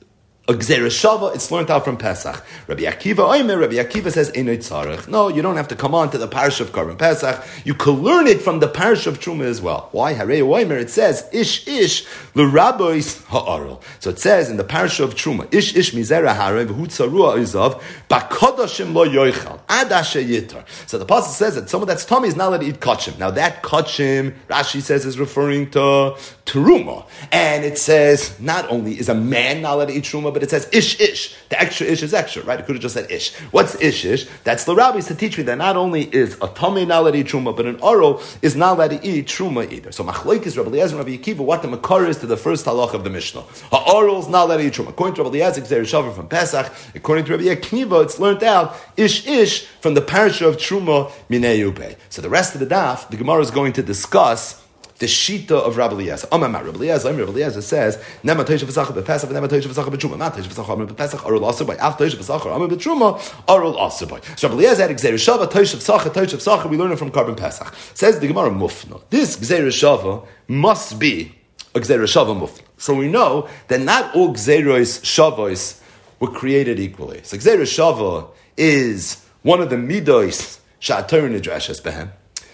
[SPEAKER 1] a Gzeira Shava. It's learned out from Pesach. Rabbi Akiva says, Einot tzarech. No, you don't have to come on to the parish of Karban Pesach. You could learn it from the parish of Truma as well. Why? Harei Oimer, it says, Ish l'rabois ha'arul. So it says in the parish of Truma, Ish mizera harei v'hu tzarua izav, b'kodashim lo yoichal, ad asher yitar. So the pasuk says that someone that's tummy is not allowed to eat kachim. Now that kachim, Rashi says, is referring to Teruma. And it says, not only is a man not allowed to eat Truma, but it says ish. The extra ish is extra, right? It could have just said ish. What's ish? That's the rabbis to teach me that not only is a tamei not allowed to eat truma, but an arul is not allowed to eat truma either. So machlokes is Rabbi Eliezer and Rabbi Akiva, what the makar is to the first halach of the Mishnah. Ha'arul is not allowed to eat truma. According to Rabbi Eliezer, Gzeira Shava from Pesach. According to Rabbi Akiva, it's learned out ish from the parasha of truma minei ubei. So the rest of the daf, the Gemara is going to discuss the shita of Rabbi Eliezer. Rabbi Eliezer says, "Nema toishav v'sachar b'pesach, nema toishav v'sachar b'truma, ma toishav v'sachar amar b'pesach, arul asur af toishav v'sachar amar b'truma, arul asur." So Rabbi Eliezer had Gzeira Shava, toishav v'sachar. We learn it from carbon Pesach. Says the Gemara Mufna. This Gzeira Shava must be a Gzeira Shava Mufna. So we know that not all Gzeiros Shavos were created equally. So Gzeira Shava is one of the midos she'atorah nidreshes behem.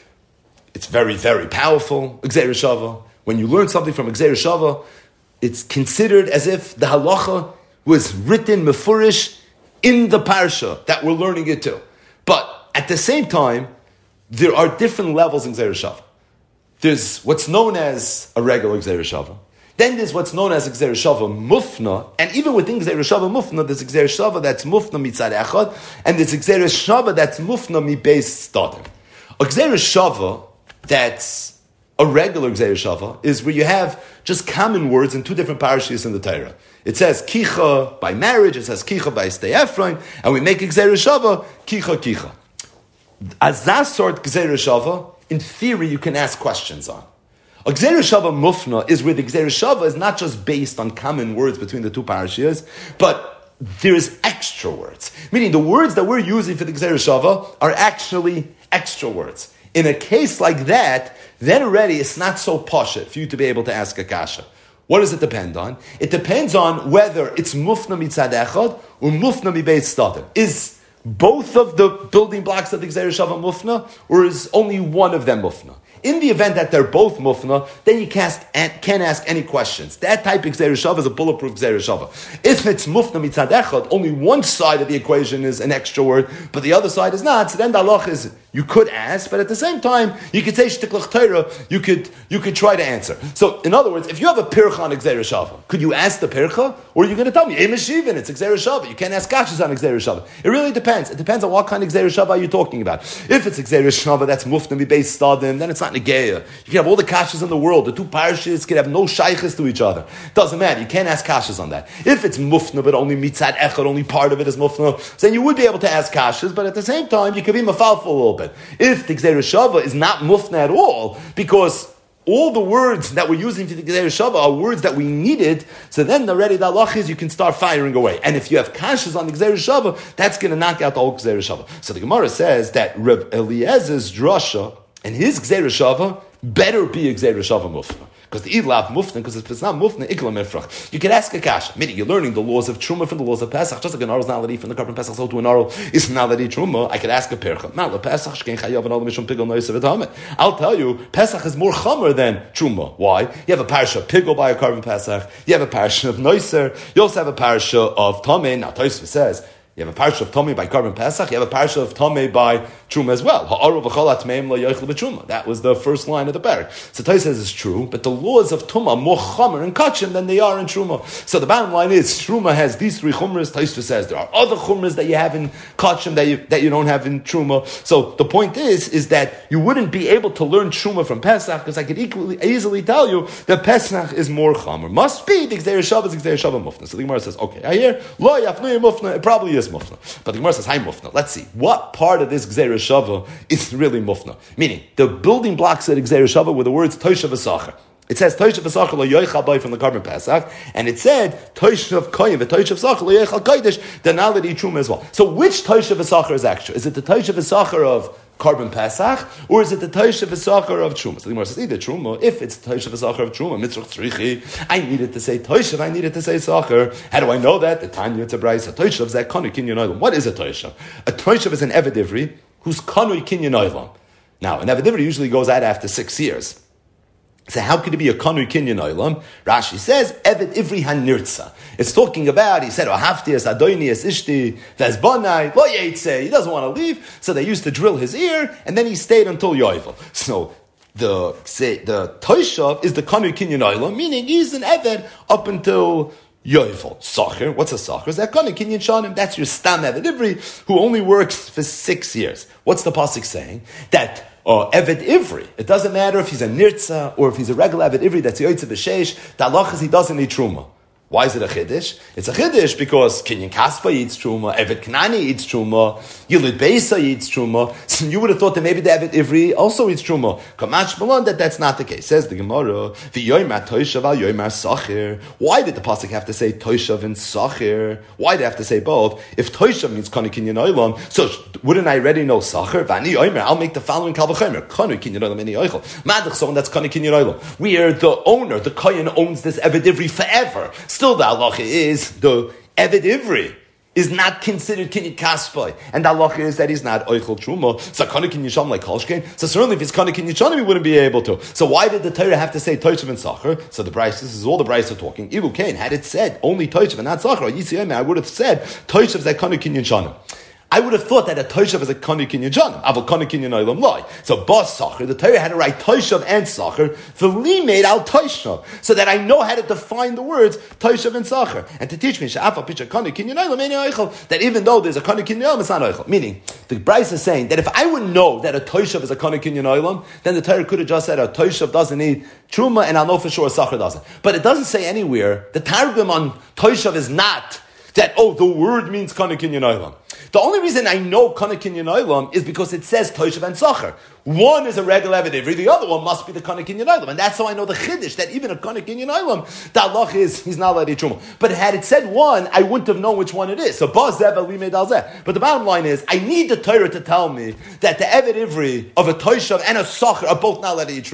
[SPEAKER 1] It's very, very powerful, Gzeira Shava. When you learn something from Gzeira Shava, it's considered as if the halacha was written mefurish in the parsha that we're learning it to. But at the same time, there are different levels in Gzeira Shava. There's what's known as a regular Gzeira Shava. Then there's what's known as Gzeira Shava Mufna, and even within Gzeira Shava Mufna, there's Gzeira Shava that's Mufna mitzad echad, and there's Gzeira Shava that's Mufna mi beis stadim. A Gzeira Shava that's a regular Gzeira Shava is where you have just common words in two different parashas in the Torah. It says kicha by marriage, it says kicha by stay Ephraim, and we make a Gzeira Shava kicha. As that sort Gzeira Shava, in theory, you can ask questions on. A Gzeira Shava Mufna is where the Gzeira Shava is not just based on common words between the two parashas, but there is extra words. Meaning the words that we're using for the Gzeira Shava are actually extra words. In a case like that, then already it's not so poshut for you to be able to ask a kasha. What does it depend on? It depends on whether it's mufna mitzad echad or mufna mi beis stadim. Is both of the building blocks of the Gzeira Shava mufna, or is only one of them mufna? In the event that they're both mufna, then you can't ask any questions. That type of Gzeira Shava is a bulletproof Gzeira Shava. If it's mufna mitzad echad, only one side of the equation is an extra word, but the other side is not, so then the halach is, you could ask, but at the same time, you could say shtiklach Torah, you could try to answer. So, in other words, if you have a pircha on a Gzeira Shava, could you ask the pircha? Or are you going to tell me, it's a Gzeira Shava, you can't ask kashas on a Gzeira Shava. It really depends. It depends on what kind of Gzeira Shava you're talking about. If it's a Gzeira Shava that's mufna based stadim, then it's not negeya. You can have all the kashas in the world. The two parashas can have no shaykhs to each other. Doesn't matter. You can't ask kashas on that. If it's mufna, but only mitzad echad, only part of it is mufna, then you would be able to ask kashas, but at the same time, you could be mafalful a little bit. If the Gzeira Shava is not mufna at all, because all the words that we're using for the Gzeira Shava are words that we needed, so then already the halach is you can start firing away. And if you have kashas on the Gzeira Shava, that's going to knock out the whole Gzeira Shava. So the Gemara says that Reb Eliezer's drasha and his Gzeira Shava better be a Gzeira Shava mufna. Because the idlav mufna, because if it's not mufna, ikla mefrach. You can ask a kasha, meaning you're learning the laws of truma from the laws of Pesach, just like an arul is not allowed from the carbon Pesach, so to an arul is not allowed truma. I could ask a percha. Not the Pesach, shkein chayav and all the mishum pigol noisav et. I'll tell you, Pesach is more chamer than truma. Why? You have a parasha of pigol by a carbon Pesach. You have a parasha of noiser. You also have a parasha of tameh. Now Tosfos says you have a parasha of tameh by carbon Pesach. You have a parasha of tameh by truma as well. That was the first line of the parak. So Tosfos says it's true, but the laws of Tumah are more chamer in kachim than they are in truma. So the bottom line is truma has these three chumras. Tosfos says there are other chumras that you have in kachim that you don't have in truma. So the point is that you wouldn't be able to learn truma from Pesach, because I could easily tell you that Pesach is more chamer. Must be the Gzeira Shava is Gzeira Shava mufna. So the Gemara says, okay, I hear lo yafnu mufna. It probably is mufna, but the Gemara says, hi mufna. Let's see what part of this Gzeira Shava is really mufna. Meaning, the building blocks of Gzeira Shava were the words Toshav V'Sachar. It says Toshav V'Sachar lo yoichal bay from the carbon Pesach, and it said Toshav Koyin v'Toshav V'Sachar lo yoichal kodesh, the naladi truma as well. So which Toshav V'Sachar is actual? Is it the Toshav V'Sachar of carbon Pesach, or is it the Toshav V'Sachar of truma? So the Gemara says either truma. If it's the Toshav V'Sachar of truma, mitzvah tzrichi, I needed to say Toshav, I needed to say Sachar. How do I know that? The Tanya Tabrais, a Toshav is that Kanu Kinyan Olam. What is a Toshav? A Toshav is an Eved Ivri who's Kanui Kinyan Olam. Now, an Eved Ivri usually goes out after 6 years. So how could it be a Kanui Kinyan Olam? Rashi says, Eved Ivri Hanirtza. It's talking about, he said, Haftias, Adonias, Ishti, Vezbanai, Lo Yetze. He doesn't want to leave, so they used to drill his ear, and then he stayed until Yovel. So, the Toshav is the Kanui Kinyan Olam, meaning he's an Eved up until Yovel. Sacher, what's a Sacher? Is that Kanui Kinyan Shanim? That's your Stam Eved Ivri, who only works for 6 years. What's the pasuk saying? That Eved Ivri, it doesn't matter if he's a Nirtza or if he's a regular Eved Ivri that's Yoitze B'Sheish, the halach is he doesn't need Truma. Why is it a Chiddush? It's a Chiddush because Kinyan Kaspa eats Truma, Eved Knani eats Truma, Yilid Beisa eats Truma. So you would have thought that maybe the Eved Ivri also eats Truma. Kamash Malon, that's not the case. Says the Gemara, V'yoyma Toishav al yoyma Sachir. Why did the pasuk have to say Toishav and Sachir? Why did they have to say both? If Toishav means Kanu Kinyan Olam, so wouldn't I already know Sachir? V'ani yoyma, I'll make the following Kalvachomer. Kanu Kinyan Olam eni yoichel. Madach someone that's Kanu Kinyan Olam. We are the owner, the Kohen owns this Eved Ivri forever. Still the halacha is the Eved Ivri is not considered Kinyan Kaspai, and the halacha is that he's not Oichel Truma. So Kanu Kinyan Sham like Kolshkein. So certainly if it's Kanu Kinyan Shanim, he wouldn't be able to. So why did the Torah have to say Toshav and Sachar? So the Bryce, this is all the Bryce are talking. Ilu Kain had it said only Toshav and not Sachar. I would have said Toshav is that Kanu Kinyan Shanim. I would have thought that a Toshav is a Kanu Kinyan Shanim. Aval Kanu Kinyan Olam Loi. So Bas Sachar, the Torah had to write Toshav and Sachar. V'li made al Toshav, so that I know how to define the words Toshav and Sachar, and to teach me Sha'afa Picha Kanu Kinyan Olam Eni Oichel, that even though there's a Kanu Kinyan Olam, it's not Oichel. Meaning, the Bryce is saying that if I would know that a Toshav is a Kanu Kinyan Olam, then the Torah could have just said a Toshav doesn't need Truma, and I'll know for sure a Sachar doesn't. But it doesn't say anywhere. The Targum on Toshav is not that, the word means Kanu Kinyan Olam. The only reason I know Kanu Kinyan Olam is because it says Toshav and Sachar. One is a regular Eved Ivri, the other one must be the Kanu Kinyan Olam. And that's how I know the Chiddush, that even a Kanu Kinyan Olam, the halach is, he's not allowed to eat Truma. But had it said one, I wouldn't have known which one it is. So, Bazev Elimei Dalzeh. But the bottom line is, I need the Torah to tell me that the Eved Ivri of a Toshav and a Sachar are both not allowed to eat Truma.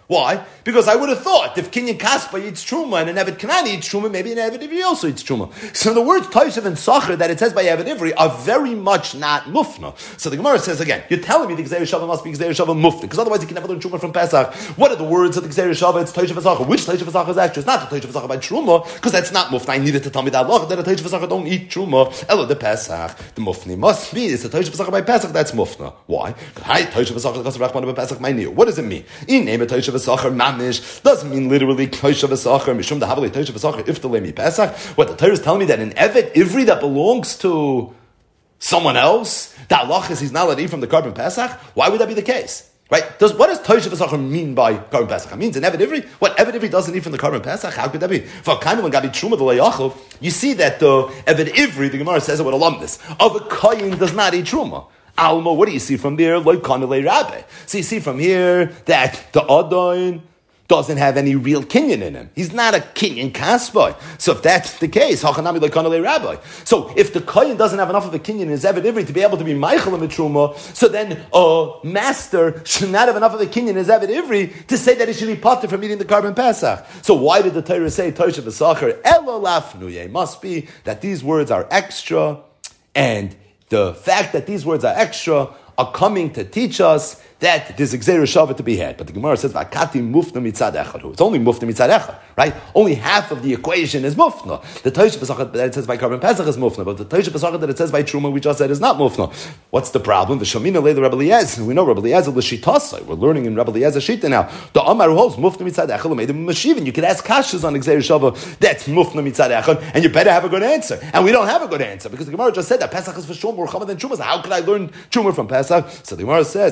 [SPEAKER 1] Why? Because I would have thought if Kinyan Kaspa eats Truma and an Eved Kanani eats Truma, maybe an Eved Ivri also eats Truma. So the words Toshav and Sacher that it says by Eved Ivri are very much not Mufna. So the Gemara says again, you're telling me the Gzeir Shava must be Gzeir Shava Mufna, because otherwise you can never learn Truma from Pesach. What are the words of the Gzeir Shava? It's Toshav and Sacher. Which Toshav and Sacher is actually? It's not the Toshav and Sacher by Truma, because that's not Mufna. I needed to tell me that law that the Toshav and Sacher don't eat Truma. Ella the Pesach. The Mufni must be it's the Toshav and Sacher by Pesach. That's Mufna. Why? Hi, Toshav and Sacher Chas Rachman by Pesach. My new. What does it mean? In name of Toshav and Sacher Mamish doesn't mean literally Toshav V'Sacher Mishum the Havali Toshav V'Sacher Iftalei Pesach. What the Torah is telling me that an Evet Ivri that belongs to someone else, the halach is he's not allowed to eat from the carbon Pesach. Why would that be the case? Right? What does Toshav V'Sacher mean by carbon Pesach? It means an Evet Ivri. What Evet Ivri doesn't eat from the carbon Pesach? How could that be? For kind of when Gabi Truma the Layachov, you see that the Evet Ivri, the Gemara says it with alumnus of a kohen does not eat Truma. Alma, what do you see from there? Like Kanalei Rabbe. So you see from here that the Adon doesn't have any real kinyan in him. He's not a kinyan kasboy. So if that's the case, hachanami lekanalei rabbi. So if the kohen doesn't have enough of a kinyan in his eved ivri to be able to be meichel in truma, so then a master should not have enough of a kinyan in his eved ivri to say that he should be potter from eating the carbon pesach. So why did the Torah say Toshav v'Sacher elo lafnuye? Must be that these words are extra, and the fact that these words are extra are coming to teach us that there's a Gzeir Shava to be had. But the Gemara says, Vakati mufna mitzad echad. It's only mufna mitzad echad, right? Only half of the equation is mufna. The Toshav V'Sacher that it says by carbon pesach is mufna, but the Toshav V'Sacher that it says by truma, we just said, is not mufna. What's the problem? The Shamina leila Rabbi Eliezer. We know Rabbi Eliezer l'shitasai. We're learning in Rabbi Eliezer shita now. The Amar holds mufna mitzad echad made him mashivin. You could ask kashas on Gzeir Shava that's mufna mitzad echad, and you better have a good answer. And we don't have a good answer because the Gemara just said that pesach is for sure more chama than truma. So how could I learn truma from pesach? So the Gemara says,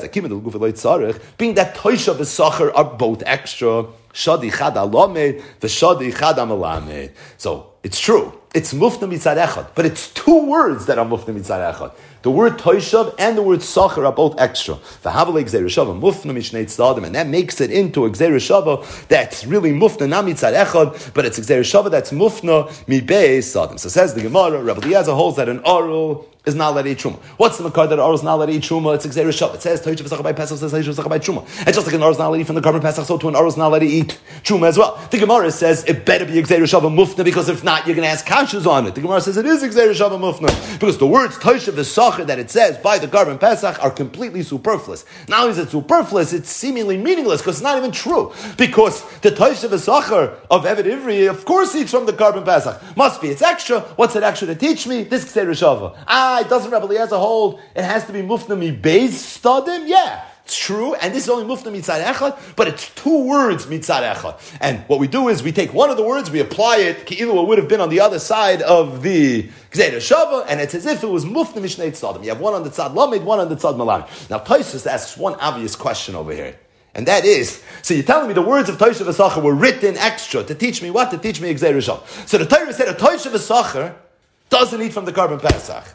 [SPEAKER 1] being that Toshav v'Sacher are both extra, Shadi Chad Alamed, the Shadi Chad Amalamed. So it's true. It's Mufna Mitzad Echad, but it's two words that are Mufna Mitzad Echad. The word Toshav and the word Sacher are both extra. V'Havale Gzeir Shava Mufna Mishnei Tzadim, and that makes it into a Gzeir Shava that's really Mufna not Mitzad Echad, but it's a Gzeir Shava that's Mufna Mibei Tzadim. So says the Gemara, Rabbi Eliezer holds that an oral is not allowed to eat truma. What's the makar that an oral is not allowed to eat truma? It's a Gzeir Shava. It says Toshav v'Sacher by Pesach, says Toshav v'Sacher by truma. And just like an oral is not allowed to eat from the carbon Pesach, so to an oral is not allowed to eat truma as well. The Gemara says it better be a Gzeir Shava Mufna, because if not, you're going to ask kashas on it. The Gemara says it is a Gzeir Shava Mufna, because the words Toshav v'Sacher that it says by the carbon Pesach are completely superfluous. Not only is it superfluous, it's seemingly meaningless because it's not even true. Because the Toshav v'Sacher of Eved Ivri, of course, eats from the carbon Pesach. Must be. It's extra. What's it extra to teach me? This Gzeir Shava. It doesn't Rabbi Eliezer hold it has to be Mufna mi Beis Stadim? Yeah. It's true, and this is only Mufna Mitzad Echad, but it's two words Mitzad Echad. And what we do is we take one of the words, we apply it, Ki'ilu it would have been on the other side of the Gzeir Shava, and it's as if it was Mufna Mishnei Tzadim. You have one on the Tzad Lamed, one on the Tzad Malam. Now Tosfos asks one obvious question over here. And that is, so you're telling me the words of Toshav v'Sacher were written extra to teach me what? To teach me Gzeir Shava. So the Torah said a Toshav v'Sacher doesn't eat from the carbon Pesach.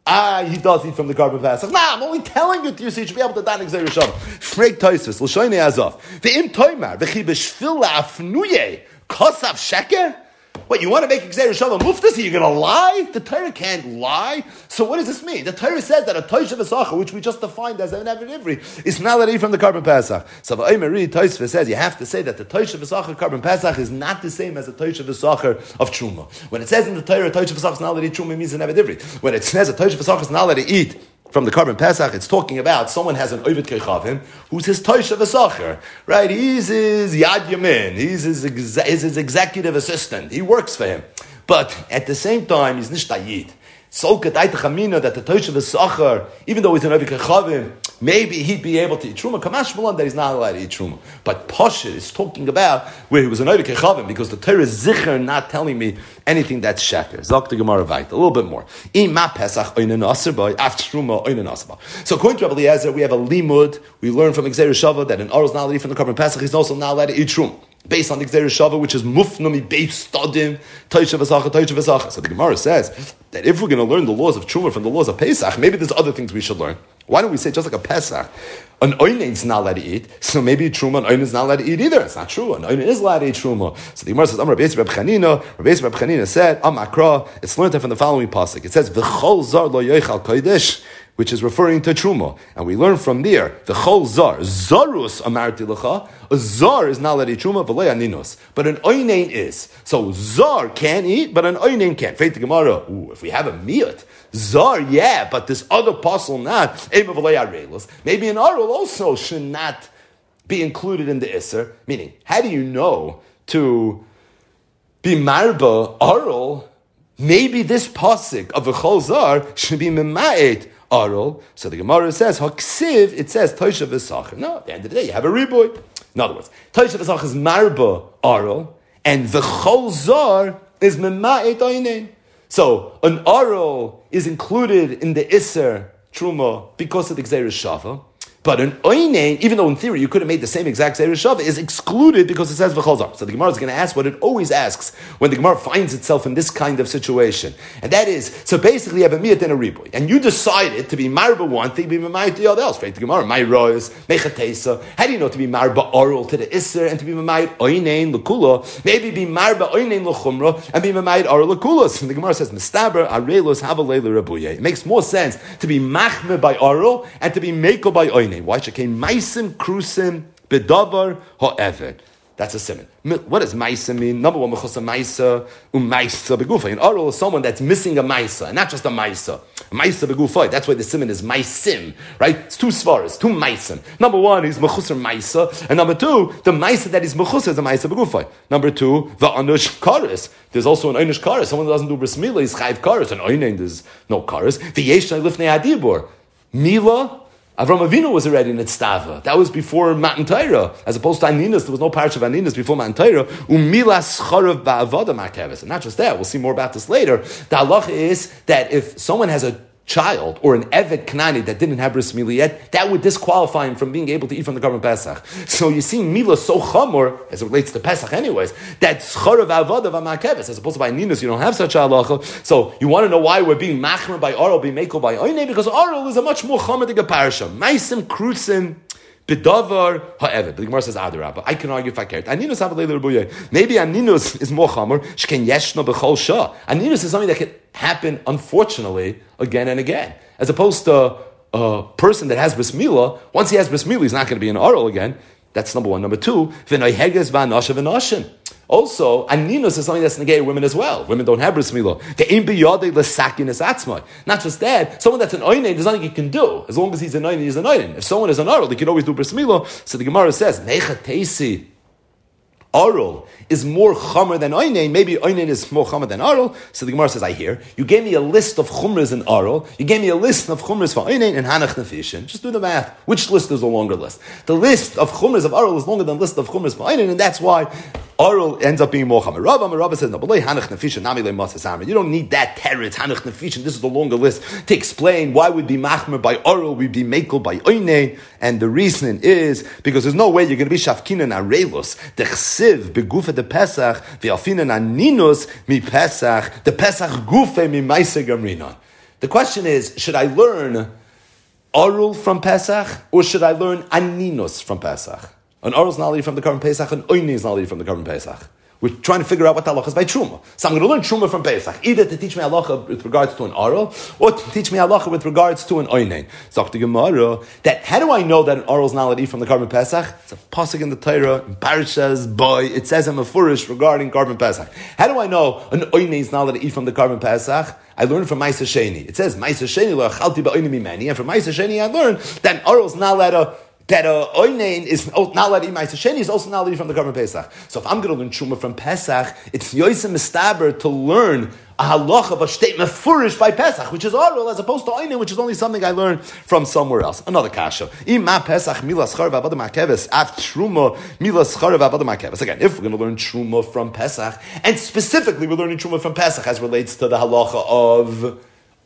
[SPEAKER 1] He does eat from the carbon Pesach. I'm only telling it to you so you should be able to dan Gzeir Shava. Frek Tosfos, l'shoynei azov. Ve'im toimar, v'chi b'shvil la'afnuye, kosav sheker? What, you want to make Gzeir Shava mufta, so you're going to lie? The Torah can't lie. So what does this mean? The Torah says that a Toshav v'Sacher, which we just defined as an Eved Ivri, is not allowed to eat from the carbon Pesach. So V'Omer Tosfos says you have to say that the Toshav v'Sacher carbon Pesach is not the same as the Toshav v'Sacher of Truma. When it says in the Torah Toshav v'Sacher is not allowed to eat Truma, it means an Eved Ivri. When it says a Toshav v'Sacher is not allowed to eat from the carbon Pesach, it's talking about someone has an Ovid Kechavim who's his Toshav v'Sacher, right? He's his Yad Yamin, he's his executive assistant, he works for him. But at the same time, he's nishtayid. So kedai techamina that the Toshav v'Sacher, even though he's an Ovid Kechavim, maybe he'd be able to eat truma. Kamash Malan that he's not allowed to eat truma. But Pasha is talking about where he was an Ovid Kechavim, because the Torah is zicher not telling me anything that's sheker. Zok the Gemara Vayta, a little bit more. Ima Pesach oinen aser boy, after truma oinen aser boy. So according to Rabbi Eliezer, we have a limud. We learn from Gzeir Shava that an oral is not allowed to eat from the carbon Pesach. He's also not allowed to eat truma, based on the Gzeir Shava, which is Mufnami Beis Stadim, Toshav v'Sacher. So the Gemara says that if we're going to learn the laws of Truma from the laws of Pesach, maybe there's other things we should learn. Why don't we say, just like a Pesach, an Oinen is not allowed to eat, so maybe Truma, an Oinen is not allowed to eat either. It's not true. An Oinen is allowed to eat Truma. So the Gemara says, Rabbi Chanina said, Amakra, it's learned from the following pasuk. It says, V'chol zar lo yoichal kodesh, which is referring to Truma. And we learn from there, the Chol Zar, Zarus Amarti Lecha, a Zar is not let eat Truma, V'lei Aninos. But an Oinein is. So Zar can eat, but an Oinein can't. Faith the Gemara, if we have a Miyat, Zar, yeah, but this other parcel not, maybe an Arul also should not be included in the Isser. Meaning, how do you know to be Marba Arul? Maybe this pasuk of a Chol Zar should be Mema'et Arul. So the Gemara says, Haksiv, it says, Tosha V'sachar. No, at the end of the day, you have a riboy. In other words, Tosha V'sachar is Marba Arul, and the Chol Zar is Mema'et Oinen. So, an Arul is included in the Isser Truma because of the Gzeirah Shava. But an Oinein, even though in theory you could have made the same exact Gzeirah Shava, is excluded because it says V'chol Zar. So the Gemara is going to ask what it always asks when the Gemara finds itself in this kind of situation. And that is, so basically you have a Miyat and a Riboy. And you decided to be Marba one thing, be Mamayit the other else. Right? The Gemara, Mayrois, Mechatesa. How do you know to be Marba Oral to the Isser and to be Mamayit Oinein L'Kula? Maybe be Marba Oinein L'Chumra and be Mamayit Oral L'Kulas. And the Gemara says, Mistaber, Arelos, Havalela Rabuye. It makes more sense to be Machme by Oral and to be Meko by Oinein. Why? Shekain Maisim Krusim Bedavar Ha'eved. That's a simon. What does Maisim mean? Number one, Mechusa Maisa Maisa Begufa. An Arul is someone that's missing a Maisa, and not just a Maisa. Maisa Begufa. That's why the simon is Maisim, right? It's two svaras, two Maisim. Number one is Mechusa Maisa, and number two, the Maisa that is Mechusa is a Maisa Begufa. Number two, the Anush Karis. There's also an Einish Karis. Someone that doesn't do Bris Mila is Chayv Karis. An Einin, there's no Karis. The Yeshnai Lifnei Adibor. Mila. Avram Avinu was already in Itztava. That was before Matan Torah. As opposed to Aninus, there was no parish of Aninus before Matan Torah. Umilas charav ba'avoda ma'keves. And not just that, we'll see more about this later. The halacha is that if someone has a child or an Eved Knani that didn't have bris milah yet, that would disqualify him from being able to eat from the Karban Pesach. So you see milah so chamor, as it relates to Pesach anyways, that's charav avoda v'ma'keves. As opposed to by Ninus, you don't have such a halacha. So you want to know why we're being machmer by Arul, being mekel by Oinei? Because Arul is a much more chamadiga parasha. Maisim krusim Bidavar ha'eved. The Gemara says, Adarabba. I can argue if I cared. Aninus ha'valei l'rubuye. Maybe Aninus is more chamer. Shken yeshno b'chol shah. Aninus is something that can happen, unfortunately, again and again. As opposed to a person that has bris milah, once he has bris milah, he's not going to be an Arul again. That's number one. Number two, v'noy heges v'anasha v'nashin. Also, aninus is something that's negated women as well. Women don't have bris milah. Not just that, someone that's an oinen, there's nothing he can do. As long as he's an oinen, he's an oinen. If someone is an arul, he can always do bris milah. So the Gemara says, nechatesi arul is more chamer than oinen. Maybe oinen is more chamer than arul. So the Gemara says, I hear. You gave me a list of chumras in arul. You gave me a list of chumras for oinen and hanach nefishin. Just do the math. Which list is a longer list? The list of chumras of arul is longer than the list of chumras for oinen, and that's why Arul ends up being more chamer. Rabba says, no, but hanach nefishin, nami le masas. You don't need that teretz, hanach nefishin. This is the longer list to explain why we'd be machmer by Arul, we'd be mekel by oinei. And the reason is because there's no way you're going to be shafkinan arelos. The chsiv begufa de pesach, v'alfinan aninus mi pesach, the pesach gufe mi maise gamrinan. The question is, should I learn Arul from Pesach, or should I learn aninus from Pesach? An Arul is not from the Karban Pesach, an Oini is not from the Karban Pesach. We're trying to figure out what the halacha is by Truma. So I'm going to learn Truma from Pesach, either to teach me halacha with regards to an Arul, or to teach me halacha with regards to an Oinen. So the Gemara, that how do I know that an Arul is not from the Karban Pesach? It's a pasuk in the Torah, in Parashas Boy. It says I'm a furish regarding Karban Pesach. How do I know an Oinen is not from the Karban Pesach? I learned from Ma'aser Sheni. It says Ma'aser Sheni lo achalti ba'oinim mimeni, and from Ma'aser Sheni I learned that an Arul is not that oinen is not allowed to eat Ma'aser Sheni, is also not allowed to eat from the Karban Pesach. So if I'm going to learn Truma from Pesach, it's Yosem Mistaber to learn a halacha of a statement furish by Pesach, which is Arul, as opposed to oinen, which is only something I learned from somewhere else. Another kasha. Ima Pesach milas charav avodah ma'keves af Truma milas charav avodah ma'keves. Again, if we're going to learn Truma from Pesach, and specifically we're learning Truma from Pesach as relates to the halacha of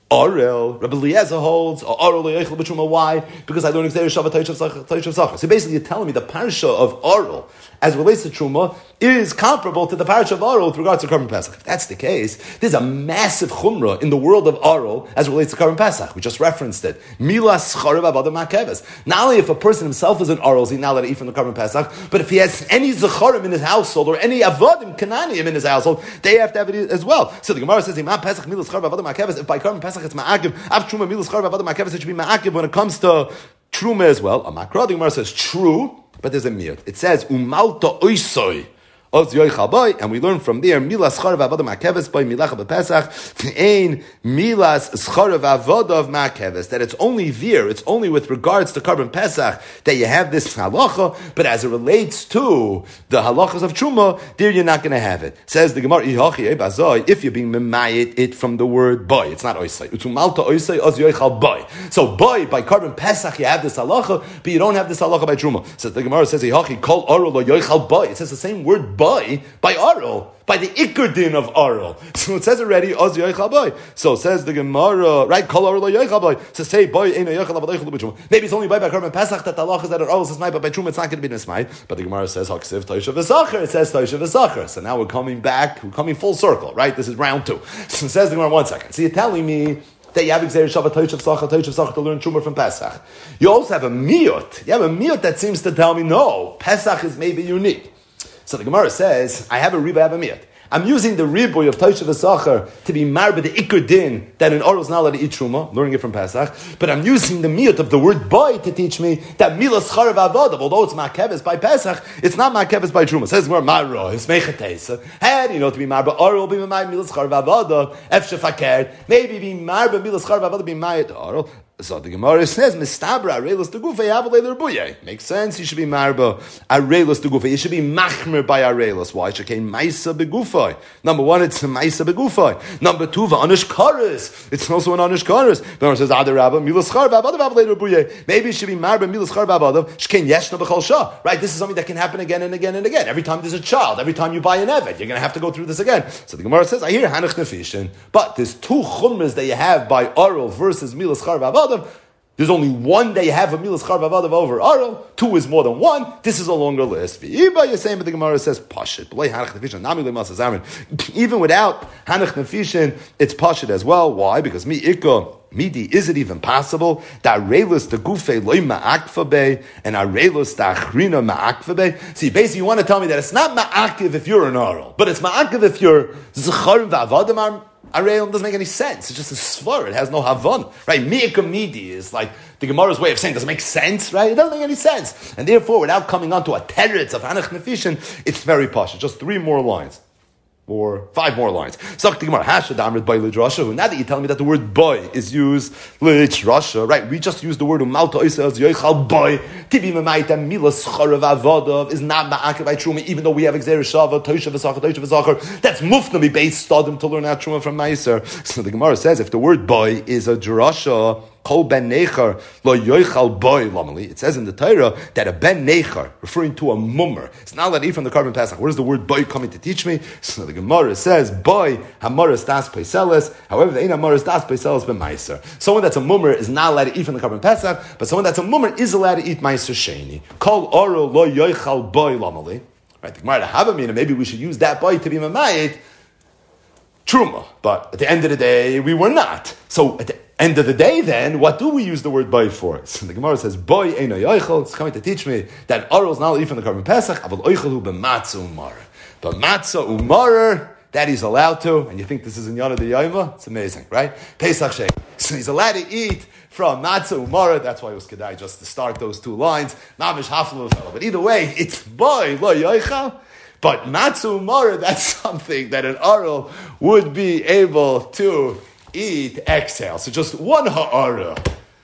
[SPEAKER 1] Arul, Rabbi Eliezer holds, Arul leichel b'truma. Why? Because I learned Gzeirah Shava Toshav Zachar. So basically, you're telling me the parasha of Arul, as relates to Truma, is comparable to the parasha of Arul with regards to Karban Pesach. If that's the case, there's a massive chumrah in the world of Arul as relates to Karban Pesach. We just referenced it. Milas charav avodah ma'keves. Not only if a person himself is an Arul, is he not allowed to eat from the Karban Pesach, but if he has any zacharim in his household or any avodim kananiyim in his household, they have to have it as well. So the Gemara says, Imam Pesach milas charav avodah ma'keves. If by Karban Pesach Pesach, it's ma'akiv. Av truma milas charva avodah ma'akeves, it should be ma'akiv when it comes to truma as well. A makra, the Gemara says true, but there's a miyut. It says umalta oisoi. And we learn from there, milas scharav avodah ma'akeves by milacha b'Pesach, ein milas scharav avodah ma'akeves, that it's only there, it's only with regards to Karban Pesach that you have this halacha, but as it relates to the halachas of Truma, there you're not going to have it. Says the Gemara, if you're being memayit it from the word boy, it's not oisai. Utumalta oisai oz yoichal boy. So boy, by Karban Pesach you have this halacha, but you don't have this halacha by Truma. So the Gemara says, kol orol lo yoichal boy. It says the same word by Arul, by the Iker din of Arul. So it says already, Oz Yoichal Boy. So says the Gemara, right? Kol Arul Yoichal Boy. So say, Boy, Eino Yoichal Boy, Yoichal. Maybe it's only by Karban Pesach that the Allah is that Arul says, but by Truma it's not going to be Nesmai. But the Gemara says, Haksiv Toisha V'Sacher. It says Toisha V'Sacher. So now we're coming full circle, right? This is round 2. So it says the Gemara, 1 second. So you're telling me that you have Xer Shabbat Toisha V'Sacher to learn Truma from Pesach. You also have a miyut. You have a miyut that seems to tell me, no, Pesach is maybe unique. So the Gemara says, I have a riba, I have a miyat. I'm using the riboy of Toisha V'Sacher to be marba the Iker din that an oral is not allowed to eat Truma, learning it from Pesach, but I'm using the miyat of the word boy to teach me that milas charav avodav, although it's ma'akeves by Pesach, it's not ma'akeves by Truma. Says Gemara, ma'ro, it's mechates. How do you know to be marba oral, be milas charav avodav, efshe fakert, maybe be marba milas charav avodav, be ma'at oral. So the Gemara says, "Mistabra arelos tegufei avalei l'rbuye." Makes sense. You should be marba arelos tegufei. You should be machmer by arelos. Why? She came ma'isa begufei. Number 1, it's a ma'isa begufei. Number 2, v'anish kares. It's also an anish kares. The Gemara says, "Ader Rabba milas char v'avadav avalei l'rbuye." Maybe it should be marba milas char v'avadav. She came yeshna b'chol shah. Right? This is something that can happen again and again and again. Every time there's a child, every time you buy an evet, you're going to have to go through this again. So the Gemara says, "I hear hanach nefishin," but there's 2 chumras that you have by oral versus milas char v'avadav. There's only one that you have a milas char v'avadav over Arel. 2 is more than 1. This is a longer list. You're saying, but the Gemara says pashit. Even without hanach nefishin, it's pashit as well. Why? Because midi, is it even possible that arelos the gufe loy ma'akfa be and arelos the achrina ma'akfa be? See, basically, you want to tell me that it's not ma'akiv if you're an Arel, but it's ma'akiv if you're zechar v'avadim. Areil doesn't make any sense. It's just a svar. It has no havon. Right? Mi'ika midi is like the Gemara's way of saying, does it make sense? Right? It doesn't make any sense. And therefore, without coming on to a teretz of hanach nefishin, it's very posh. Just 3 more lines. Or 5 more lines. Now that you're telling me that the word boy is used Rasha, right? We just used the word umalta oisa as yoichal boy. Tibi memaita milas charav avodov is not ma'akev by Truma, even though we have Xer Shava, Toisha V'Sacher. That's mufnami based stadim to learn out Truma from Meiser. So the Gemara says, if the word boy is a drasha, Kol ben necher lo yoichal boy lamali. It says in the Torah that a ben necher, referring to a mummer, it's not allowed to eat from the Karban Pesach. Where is the word boy coming to teach me? So the Gemara says, boy hamaras das peiseles. However, the ein hamaras das peiseles ben meiser. Someone that's a mummer is not allowed to eat from the Karban Pesach, but someone that's a mummer is allowed to eat meiser sheni. Kol oro lo yoichal boy lamali. Right? The Gemara have a meaning. Maybe we should use that boy to be mamayit Truma. But at the end of the day, we were not. So at the end of the day, then, what do we use the word boy for? So the Gemara says, boy eino yoichel. It's coming to teach me that Arul is not allowed from the Karban Pesach, aval oichelu b'matzah umar. But matzah umar, that he's allowed to, and you think this is in Yana de Yaima? It's amazing, right? Pesach Shein. So he's allowed to eat from matzah umara. That's why it was kedai just to start those 2 lines. Mamish haflu fellow. But either way, it's boy lo yoichel. But matzah umara, that's something that an Arul would be able to eat, exhale. So just one ha'ara.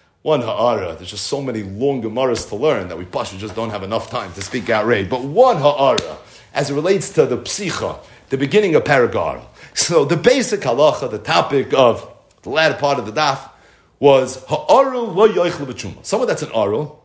[SPEAKER 1] There's just so many long gemaras to learn that we just don't have enough time to speak outright. But one ha'ara, as it relates to the psicha, the beginning of Paragar. So the basic halacha, the topic of the latter part of the daf, was ha'aru lo yoichle b'truma. Someone that's an aru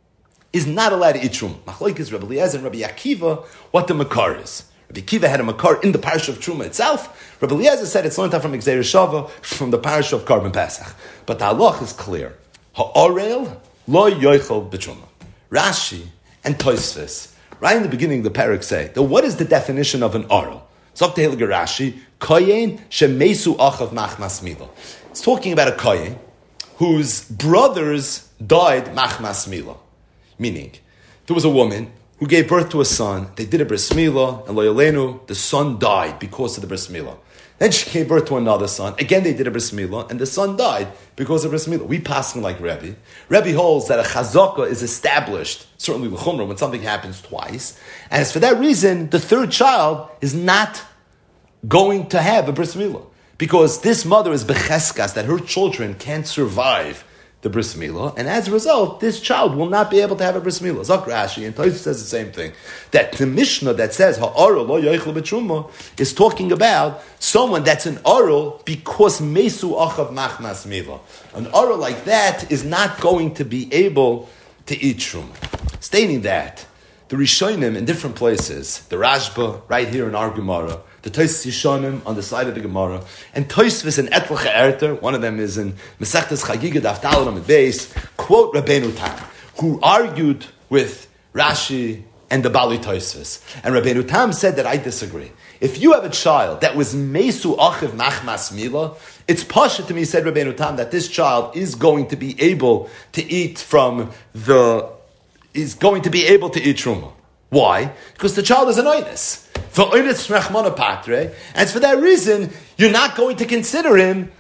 [SPEAKER 1] is not allowed to eat truma. Machlokes Rabbi Eliezer and Rabbi Akiva, what the makar is. Rabbi Akiva had a makar in the parish of Truma itself. Rabbi Eliezer said it's learned out from Xer Shava, from the parish of Karban Pesach. But the halach is clear. Ha'orel lo yoichel b'truma. Rashi and Tosfos, right in the beginning of the parak, say that what is the definition of an orel? Zok the Heilige Rashi, koyen shemesu achav machmas mila. It's talking about a koyen whose brothers died machmas mila. Meaning, there was a woman who gave birth to a son. They did a bris milah, and lo yolenu, the son died because of the bris milah. Then she gave birth to another son. Again, they did a bris milah, and the son died because of bris milah. We pass him like Rebbe. Rebbe holds that a chazaka is established, certainly with chumrah, when something happens twice. And it's for that reason, the third child is not going to have a bris milah. Because this mother is becheskas, that her children can't survive the bris milah, and as a result, this child will not be able to have a bris milah. Zak Rashi, and Tosfos says the same thing. That the Mishnah that says ha'aral lo yoichel b'truma is talking about someone that's an aral because mesu achav machmas milah. An aral like that is not going to be able to eat truma. Stating that, the Rishonim in different places, the Rashba right here in our Gemara, the Tosfos Yishonim on the side of the Gemara, and Tosfos in Etlacha Erter, one of them is in Masechtas Chagiga Daf Daled Amud Beis, quote Rabbeinu Tam, who argued with Rashi and the Bali Tosfos. And Rabbeinu Tam said that I disagree. If you have a child that was Mesu Achiv Machmas Mila, it's pasha to me, said Rabbeinu Tam, that this child is going to be able to eat truma. Why? Because the child is an oinus. And it's for that reason, you're not going to consider him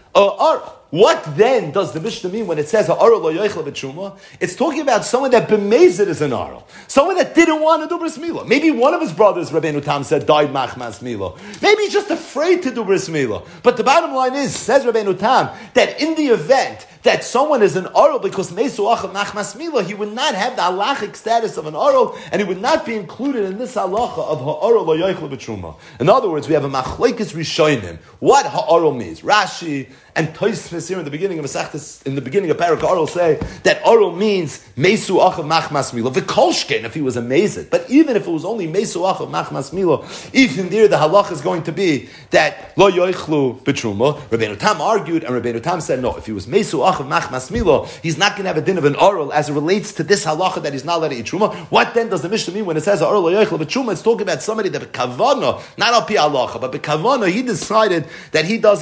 [SPEAKER 1] What then does the Mishnah mean when it says ha'aral lo yoichel b'truma? It's talking about someone that b'mezid is an aral, someone that didn't want to do bris milah. Maybe one of his brothers, Rabbeinu Tam said, died machmas milah. Maybe he's just afraid to do bris milah. But the bottom line is, says Rabbeinu Tam, that in the event that someone is an aral because mesu achav machmas milah, he would not have the halachic status of an aral, and he would not be included in this halacha of ha'aral lo yoichel b'truma. In other words, we have a machlekes rishonim. What ha'aral means? Rashi and Tosfos here in the beginning of Masechtas, in the beginning of Parak Aral, say that Aral means Mesu Achav Machmas Milo. V'kolshken, if he was amazed. But even if it was only Mesu Achav Machmas Milo, even there the halach is going to be that Lo Yoichlu B'truma. Rabbeinu Tam argued, and Rabbeinu Tam said, no, if he was Mesu Achav Machmas Milo, he's not going to have a din of an Aral as it relates to this halacha that he's not allowed to eat Truma. What then does the Mishnah mean when it says Aral Lo Yoichlu B'truma? It's talking about somebody that B'kavana, not al pi halacha, but B'kavana, he decided that he does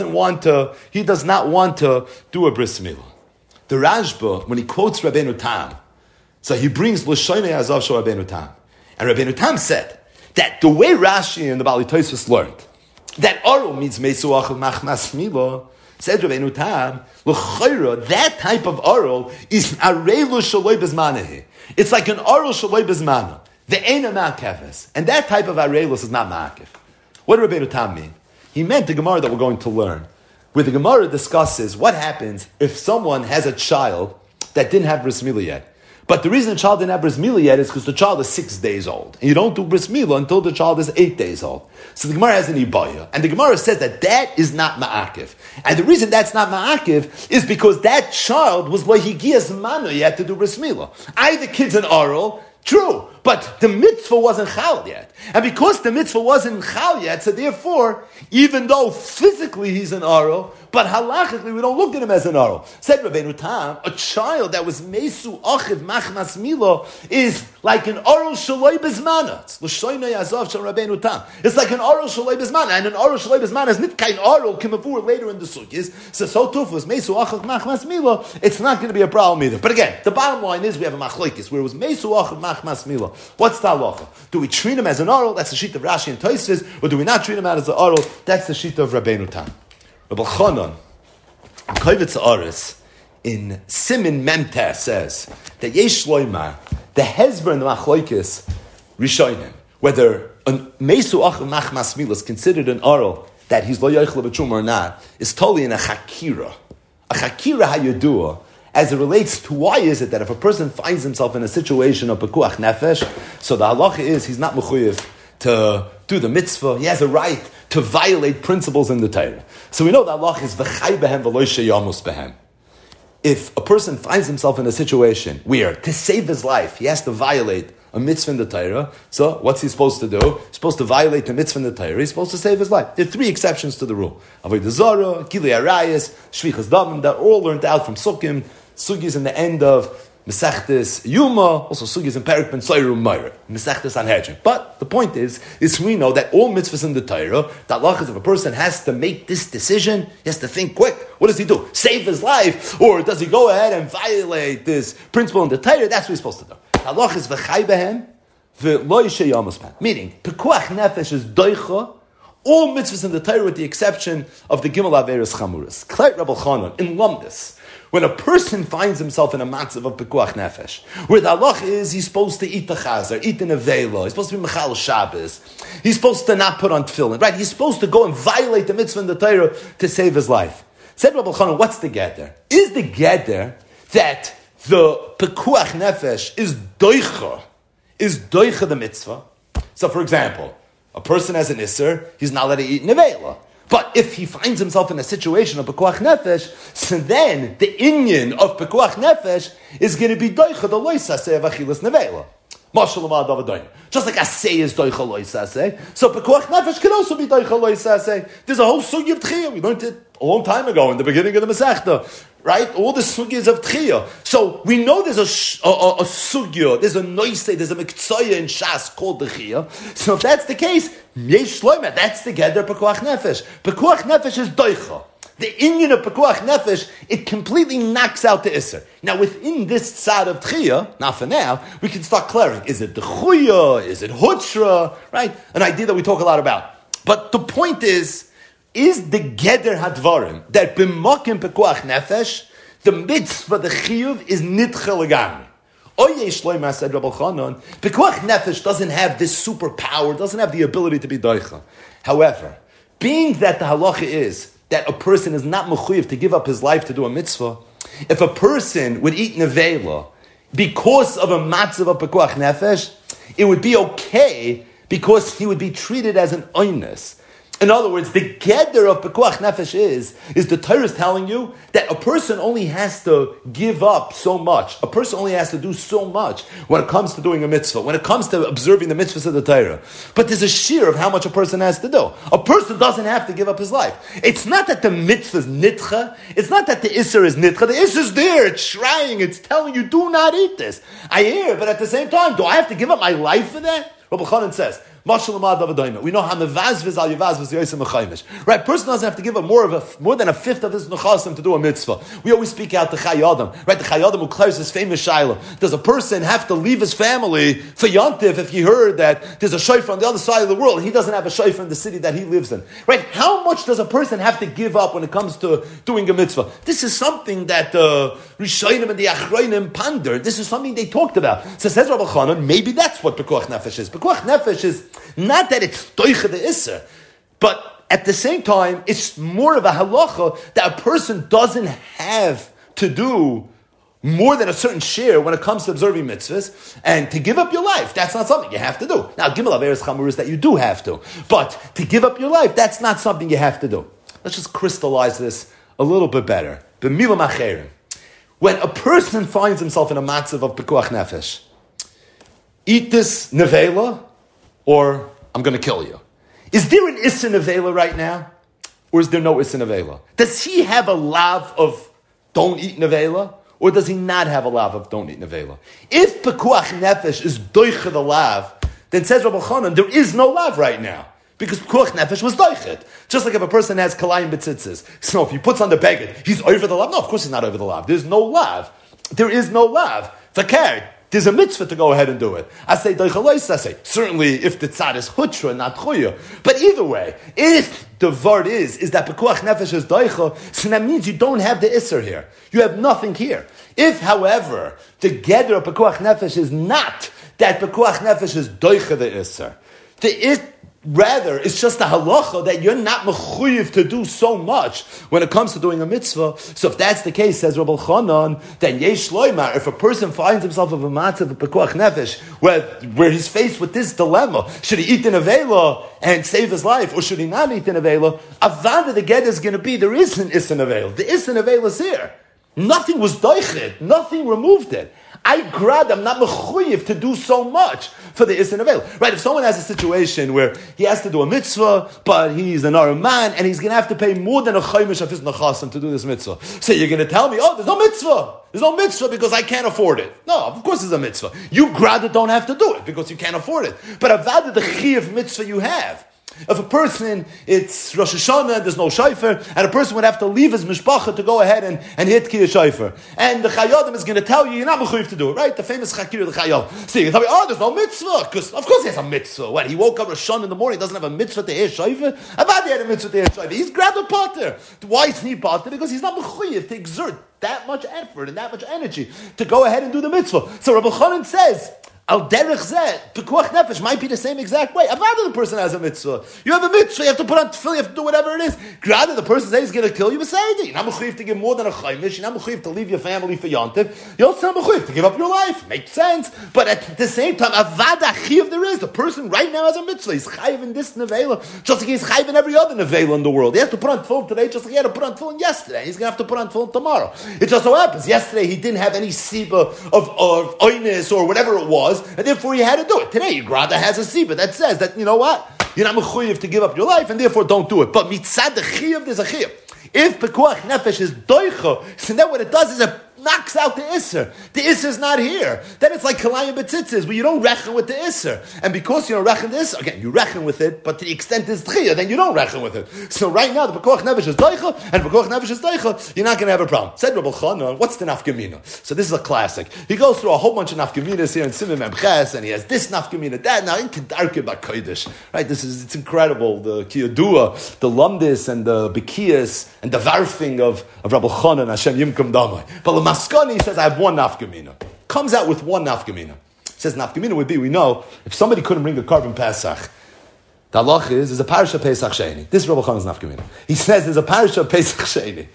[SPEAKER 1] not want to do a bris milah. The Rashba, when he quotes Rabbeinu Tam, so he brings L'shoinei Azav Shel Rabbeinu Tam. And Rabbeinu Tam said that the way Rashi and the Bali Tosfos learned that Aral means Mesu Achav Machmas Milah, said Rabbeinu Tam, L'chayra, that type of Aral is Arelu Shaloi Bezmanahi. It's like an Aral Shaloi Bezmana. The Eina Ma'akefes. And that type of Arelus is not Ma'akef. What did Rabbeinu Tam mean? He meant the Gemara that we're going to learn, where the Gemara discusses what happens if someone has a child that didn't have bris milah yet. But the reason the child didn't have bris milah yet is because the child is 6 days old. And you don't do bris milah until the child is 8 days old. So the Gemara has an ibaya. And the Gemara says that that is not ma'akiv. And the reason that's not ma'akiv is because that child was lohigias manu yet to do bris milah. Either kid's an oral, true, but the mitzvah wasn't chal yet. And because the mitzvah wasn't chal yet, so therefore, even though physically he's an aral, but halachically we don't look at him as an aral. Said Rabbeinu Tam, a child that was mesu achiv machmas milo is like an aral shaloi bezmana. It's l'shoinei azav shel Rabbeinu Tam. It's like an aral shaloi bezmana, and an aral shaloi bezmana is not kein aral kimavur later in the sukkahs. So tufus mesu achiv machmas milo, it's not going to be a problem either. But again, the bottom line is we have a machlokes where it was mesu achiv machmas milo. What's the halacha? Do we treat him as an aral? That's the sheet of Rashi and Tosfos. Or do we not treat him as an aral? That's the sheet of Rabbeinu Tam. Rabbi Chanan, Kovetz Aris, in Simin Memteh says that Yesh Loimar, the Hezber and the Machlokes Rishonim, whether an Mesu Achav Machmas Milah is considered an aral that he's Lo Yoichel B'Truma or not, is totally in a Chakira. A Chakira Hayadua, as it relates to why is it that if a person finds himself in a situation of Pekuach Nefesh, so the halacha is he's not mechuyev to do the mitzvah, he has a right to violate principles in the Torah. So we know that halacha is v'chai behem v'lo sheyamus behem. If a person finds himself in a situation where to save his life he has to violate a mitzvah in the Torah, so what's he supposed to do? He's supposed to violate the mitzvah in the Torah. He's supposed to save his life. There are 3 exceptions to the rule: avodah zarah, gilui arayos, shvichas damim. That all learned out from Sukkim. Sugis in the end of Mesechtes Yuma, also Sugis in Perik Ben Soiru Meir, Mesechtes Sanhedrin. But the point is we know that all mitzvahs in the Torah, that halachas, if a person has to make this decision, he has to think quick. What does he do? Save his life? Or does he go ahead and violate this principle in the Torah? That's what he's supposed to do. Halach is v'chai behem v'lo yishe yamus behem. Meaning, pekuach nefesh is doicha All mitzvahs in the Torah with the exception of the Gimel Averos Chamuras. Kleit Rabbi Chanan, in Lumdis, when a person finds himself in a matzav of Pekuach Nefesh, where the halach is he's supposed to eat the chazer, eat the nevela, he's supposed to be Mechal Shabbos, he's supposed to not put on tefillin, right? He's supposed to go and violate the mitzvah in the Torah to save his life. Said Rabbi Chanan, what's the gather? Is the gather that the Pekuach Nefesh is doicha the mitzvah? So for example, a person has an Isser, he's not allowed to eat nevela. But if he finds himself in a situation of Pekuach Nefesh, so then the inyan of Pekuach Nefesh is going to be doicha the loisaseh of achilas nevela. Just like aseh is doicha loisaseh, so Pekuach Nefesh can also be doicha loisaseh. There's a whole sugi of tchiyah. We learned it a long time ago in the beginning of the Masechta. Right? All the sugyas of tchiyah. So we know there's a sugya, there's a noise, there's a miktsaya in Shas called the tchiyah. So if that's the case, yesh shloimeh, that's together Pekuach Nefesh. Pekuach Nefesh is doicha. The inyan of Pekuach Nefesh, it completely knocks out the Isser. Now within this tzad of tchiyah, now for now, we can start clearing. Is it the chuya? Is it hutra? Right? An idea that we talk a lot about. But the point is the geder hadvarim that b'makim Pekuach Nefesh, the mitzvah, the chiyuv, is nidcha legami. Oye shloimeh, said Rabbi Chanan, Pekuach Nefesh doesn't have this superpower, doesn't have the ability to be doicha. However, being that the halacha is that a person is not mechuyev to give up his life to do a mitzvah, if a person would eat nevela because of a matzav of Pekuach Nefesh, it would be okay because he would be treated as an oinus. In other words, the geder of Pekuach Nefesh is the Torah is telling you that a person only has to give up so much. A person only has to do so much when it comes to doing a mitzvah, when it comes to observing the mitzvahs of the Torah. But there's a sheer of how much a person has to do. A person doesn't have to give up his life. It's not that the mitzvah is nitcha. It's not that the isser is nitcha. The isser is there. It's trying. It's telling you, do not eat this. I hear, but at the same time, do I have to give up my life for that? Rabbi Chanan says, we know how mevazviz al yevazviz yoysim mechaimish. Right, person doesn't have to give up more than a fifth of his nechasim to do a mitzvah. We always speak out the Chai Adam. Right, the Chai Adam who clears his famous shaila. Does a person have to leave his family for Yontif if he heard that there's a shofar on the other side of the world and he doesn't have a shofar in the city that he lives in? Right, how much does a person have to give up when it comes to doing a mitzvah? This is something that the Rishonim and the Achronim pondered. This is something they talked about. So says Rabbi Chanan, maybe that's what Pekuach Nefesh is. Pekuach Nefesh is not that it's doicha the Isser, but at the same time, it's more of a halacha that a person doesn't have to do more than a certain share when it comes to observing mitzvahs, and to give up your life, that's not something you have to do. Now, Gimel Averos Chamur is that you do have to, but to give up your life, that's not something you have to do. Let's just crystallize this a little bit better. B'milam acherim. When a person finds himself in a matzav of Pekuach Nefesh, eat this nevela, or I'm going to kill you. Is there an Issa Nevela right now? Or is there no Issa Nevela? Does he have a lav of don't eat Nevela? Or does he not have a lav of don't eat Nevela? If Pekuach Nefesh is doicha the lav, then says Rabbi Chanan, there is no lav right now. Because Pekuach Nefesh was doichet. Just like if a person has kalayim betzitzis. So if he puts on the beged, he's over the lav? No, of course he's not over the lav. There's no lav. There is no lav. Fakir. There's a mitzvah to go ahead and do it. I say doichalois. I say certainly if the tzad is hutra, not chuya. But either way, if the vart is that Pekuach Nefesh is doicha, so that means you don't have the isser here. You have nothing here. If, however, the geder of Pekuach Nefesh is not that Pekuach Nefesh is doicha the isser, rather, it's just a halacha that you're not mechuyev to do so much when it comes to doing a mitzvah. So if that's the case, says Rabbi Chanan, then yesh loymar, if a person finds himself of a matzav of Pekuach Nefesh, where he's faced with this dilemma, should he eat in avela and save his life, or should he not eat in avela? Avada the get is going to be, there is an isin avela. The isin avela is here. Nothing was doichet. Nothing removed it. I'm not mechuyev to do so much for the Isin Avel. Right, if someone has a situation where he has to do a mitzvah, but he's an Aram man, and he's going to have to pay more than a chaimish of his nechasim to do this mitzvah. So you're going to tell me, there's no mitzvah. There's no mitzvah because I can't afford it. No, of course there's a mitzvah. You grada don't have to do it because you can't afford it. But avada the chiyuv mitzvah you have. If a person, it's Rosh Hashanah, there's no shofar, and a person would have to leave his mishpacha to go ahead and hit Kiyah shofar. And the Chayadim is going to tell you, you're not mechuyev to do it, right? The famous Chakir of the Chayal. So you can tell me, there's no mitzvah, because of course he has a mitzvah. When he woke up Rosh Hashanah in the morning, he doesn't have a mitzvah to hear shofar. About he had a mitzvah to hear shofar. He's grabbed a potter. Why is he potter? Because he's not mechuyev to exert that much effort and that much energy to go ahead and do the mitzvah. So Rabbi Chanan says, Al derech zeh, pekuach nefesh might be the same exact way. Avada the person has a mitzvah. You have a mitzvah, you have to put on tefillin, you have to do whatever it is. Granted, the person says he's going to kill you, but say it. You're not mechuyev to give more than a chaimish. You're not mechuyev to leave your family for yontiv. You're also not mechuyev to give up your life. Makes sense. But at the same time, avada chiv there is. The person right now has a mitzvah. He's chayiv in this nevela, just like he's chayiv in every other nevela in the world. He has to put on tefillin today, just like he had to put on tefillin yesterday. He's going to have to put on tefillin tomorrow. It just so happens, yesterday he didn't have any siba of oinus or whatever it was, and therefore he had to do it. Today, Grada has a siba that says that, you know what? You're not mechuyev to give up your life, and therefore don't do it. But mitzad the chiyuv, there's a chiyuv. If pekuach nefesh is doicha, so then what it does is it knocks out the isser. The isser is not here. Then it's like kalayim betzitzis, where you don't reckon with the isser. And because you don't reckon this, again, you reckon with it, but to the extent it's tchiyah, then you don't reckon with it. So right now, the pekuach nefesh is doicha, and pekuach nefesh is doicha, you're not going to have a problem. Said Rabbi Chanan, what's the nafkamina? So this is a classic. He goes through a whole bunch of nafkaminas here in Simon Memches, and he has this nafkamina, that. Now in Kedarke Bakodesh, right? It's incredible. The kiyadua, the lumdis, and the bekiyas, and the varfing of Rabbi Chanan, Hashem Yimkum Damai. But Maskani says, I have one nafkamina. Comes out with one nafkamina. Says nafkamina would be, we know, if somebody couldn't bring a carbon Pesach, the halach is, there's a parasha Pesach Sheni. This is Rabbi Chanan's nafkamina. He says, there's a parasha Pesach Sheni.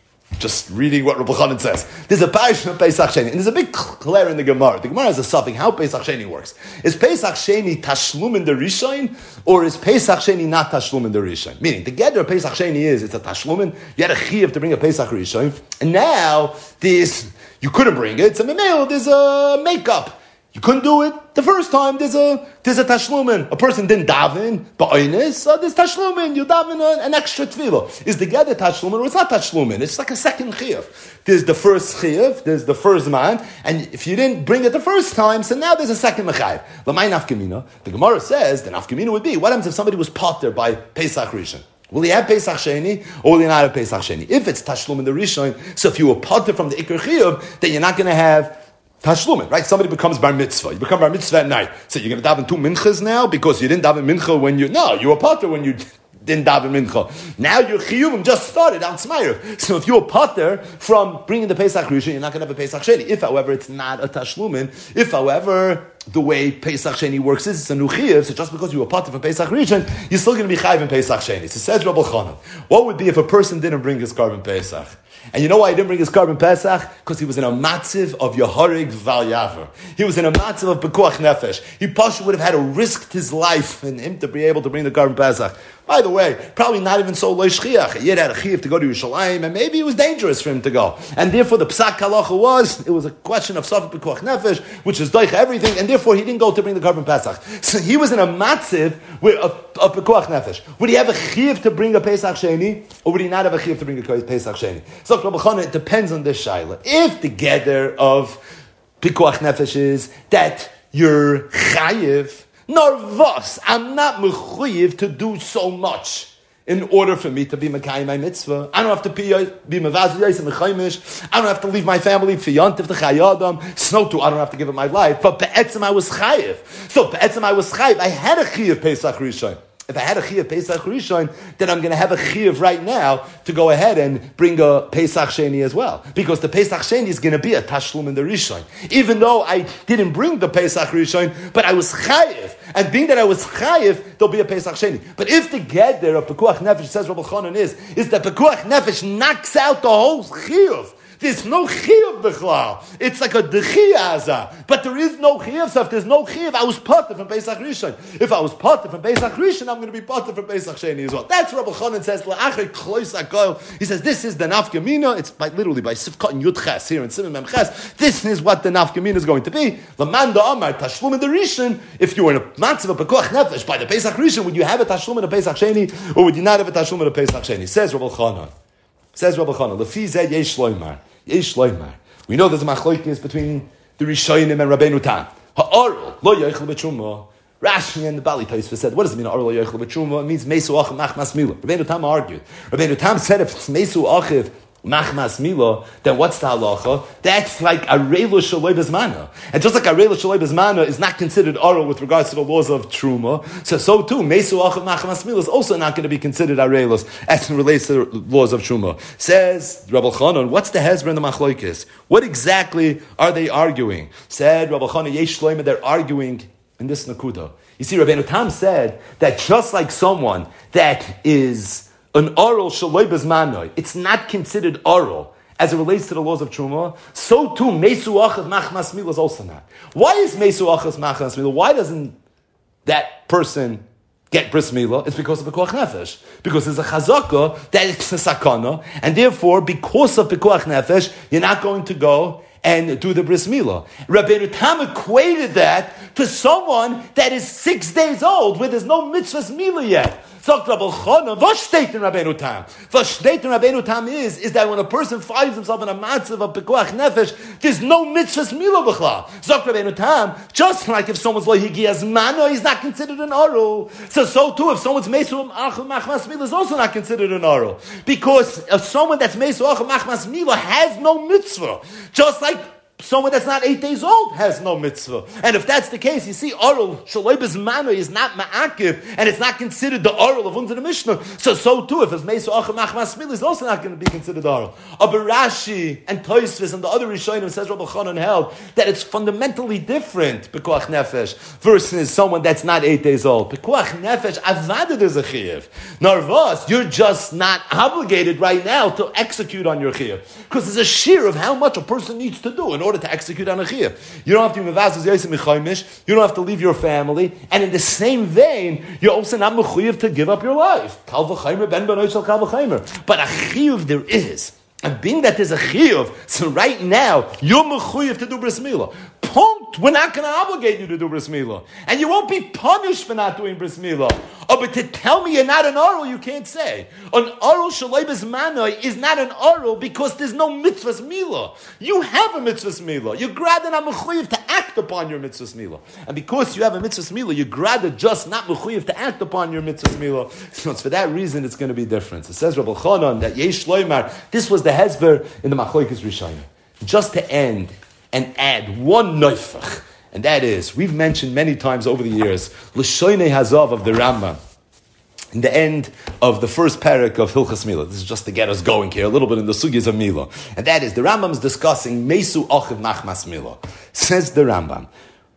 [SPEAKER 1] Just reading what Rabbi Chanan says. There's a parasha Pesach Sheni. And there's a big clear in the Gemara. The Gemara has a suffix, how Pesach Sheni works. Is Pesach Sheni tashlum in the Rishon, or is Pesach Sheni not tashlum in the Rishon? Meaning, the gather of Pesach Sheni is, it's a tashlumin, you had a chiyuv to bring a Pesach Rishon, and now, you couldn't bring it, so there's a makeup. You couldn't do it the first time. There's a tashlumin. A person didn't daven, but so there's tashlumin. You daven an extra tefillah. Is the gather tashlumin or it's not tashlumin? It's like a second chiyuv. There's the first chiyuv. There's the first man, and if you didn't bring it the first time, so now there's a second mechayiv. L'may nafkamina. The Gemara says the nafkamina would be, what happens if somebody was potter by Pesach Rishon? Will he have Pesach Sheni, or will he not have Pesach Sheni? If it's tashlum in the Rishon, so if you were potter from the Iker Chiyuv, then you're not going to have Tashlumin, right? Somebody becomes bar mitzvah. You become bar mitzvah at night. So you're going to daven two minchas now because you didn't daven mincha when you were potter when you didn't daven mincha. Now your chiyuvim just started out smayr. So if you're potter from bringing the Pesach Rishon, you're not going to have a Pesach Sheni. If, however, it's not a tashlumin, if, however, the way Pesach Sheni works is it's a new chiyuv, so just because you were potter from Pesach Rishon, you're still going to be chayiv in Pesach Sheni. So says Rabbi Chanan, what would be if a person didn't bring his carbon Pesach? And you know why he didn't bring his carbon Pesach? Because he was in a matziv of Yehorig Val Yaver. He was in a matziv of Bekuach Nefesh. He possibly would have had to risk his life in him to be able to bring the carbon Pesach. By the way, probably not even so loy shchiach. He had a chiv to go to Yerushalayim, and maybe it was dangerous for him to go. And therefore, the psak halacha it was a question of Safek Bekuach Nefesh, which is doich everything, and therefore he didn't go to bring the carbon Pesach. So he was in a matziv of Bekuach Nefesh. Would he have a chiv to bring a Pesach Sheni, or would he not have a chiv to bring a Pesach Sheni? So Rabbi Chanan, it depends on this shaila. If the gather of Pikuach Nefesh is that you're chayiv, nor vos, I'm not mechuyev to do so much in order for me to be Mekayim my mitzvah. I don't have to be Mevaz Yosef Mechaimish. I don't have to leave my family for Yontif the Chayadam. Snow too, I don't have to give up my life. But Be'etzim I was chayiv. So Be'etzim I was chayiv. I had a chayiv Pesach Rishon. If I had a chiyuv Pesach Rishon, then I'm going to have a chiyuv right now to go ahead and bring a Pesach Sheni as well. Because the Pesach Sheni is going to be a tashlum in the Rishon. Even though I didn't bring the Pesach Rishon, but I was chayiv. And being that I was chayiv, there'll be a Pesach Sheni. But if the gather of Pekuach Nefesh, says Rabbi Chanan, is that Pekuach Nefesh knocks out the whole chiyuv. There's no chiyuv b'chlal. It's like a dechiyaza. But there is no chiyuv. So if there's no chiyuv, I was potter from Pesach Rishon. If I was potter from Pesach Rishon, I'm going to be potter from Pesach Sheni as well. That's what Rabbi Chanan says. He says this is the nafkamina. It's literally by Sifkat and Yudches here in Simon Memches. This is what the nafkamina is going to be. Lamanda Amar Tashlum in the Rishon. If you were in a matzav of Pekuach Nefesh by the Pesach Rishon, would you have a Tashlum in a Pesach Sheni, or would you not have a Tashlum in a Pesach Sheni? Says Rabbi Chanan. Lefi zeh yesh loymar. Yesh loymar. We know there's a machlokes between the Rishonim and Rabbeinu Tam. Ha'arul lo yochel b'truma. Rashi and the Bali Taisva said, what does it mean, Arul Yochel B'Truma? It means Mesu Achiv Machmas Mila. Rabbeinu Tam argued. Rabbeinu Tam said, if it's Mesu Achiv Machmas Mila, then what's the halacha? That's like a Reilu Shaloi Bezmana. And just like a Reilu Shaloi Bezmana is not considered Arul with regards to the laws of Truma, so too, Mesu Achiv Machmas Mila is also not going to be considered Areilus as it relates to the laws of Truma. Says Rabbi Chanan, what's the Hezbollah and the Machloikis? What exactly are they arguing? Said Rabbi Chanan, Yesh Shloimeh, they're arguing in this Nakuda. You see, Rabbeinu Tam said that just like someone that is an oral shaloi bezmanoi, it's not considered oral as it relates to the laws of Truma, so too Mesu Achiv Machmas Mila is also not. Why is Mesu Achiv Machmas Mila? Why doesn't that person get bris milah? It's because of pekuach nefesh. Because there's a chazaka that it's a sakana, and therefore, because of pekuach nefesh, you're not going to go and do the bris milah. Rabbeinu Tam equated that to someone that is 6 days old, where there's no mitzvahs milah yet. Sagt Rabbi Chana, what steht in Rabbeinu Tam? What steht in Rabbeinu Tam is that when a person finds himself in a matzav of pekuach nefesh, there's no mitzvahs milah b'chla. Sagt Rabbeinu Tam, just like if someone's lo higias mano, he's not considered an oral. So too, if someone's mesu achel machmas milah is also not considered an oral, because if someone that's mesu achel machmas milah has no mitzvah, just like someone that's not 8 days old has no mitzvah. And if that's the case, you see, oral, shaloi bezmano is not ma'akiv, and it's not considered the oral of under the Mishnah. So too, if it's mesu achim machmas milah, is also not going to be considered oral. Aber Rashi and Tosfos and the other Rishonim, says Rabbi Chanan, held that it's fundamentally different, pekuach nefesh, versus someone that's not 8 days old. Pekuach nefesh, avada there's a chiyuv. Narvas, you're just not obligated right now to execute on your chiyuv. Because there's a shear of how much a person needs to do in order to execute on a chiyuv. You don't have to be mevazos yosem michaymish. You don't have to leave your family. And in the same vein, you're also not mechuyev to give up your life. Kal v'chaymer ben benoy shel kal v'chaymer. But a chiyuv there is. And being that there's a chiyuv, so right now, you're mechuyev to do bris milah. Punkt. We're not going to obligate you to do bris milah. And you won't be punished for not doing bris milah. Oh, but to tell me you're not an oral, you can't say. An oral shaloi bezmanoi is not an oral because there's no mitzvahs milah. You have a mitzvahs milah. You're graded on mechuyev to act upon your mitzvahs milah. And because you have a mitzvahs milah, you're graded just not mechuyev to act upon your mitzvahs milah. So it's for that reason it's going to be different. It says Rabbi Chanan that Yesh Shloimar, this was the hezber in the Machlokes Rishonim. Just to end and add one neifach, and that is, we've mentioned many times over the years, L'shoinei Hazav of the Rambam, in the end of the first parak of Hilchas Milah. This is just to get us going here, a little bit in the sugyas of Milah. And that is, the Rambam is discussing Mesu Achiv Machmas Milah. Says the Rambam,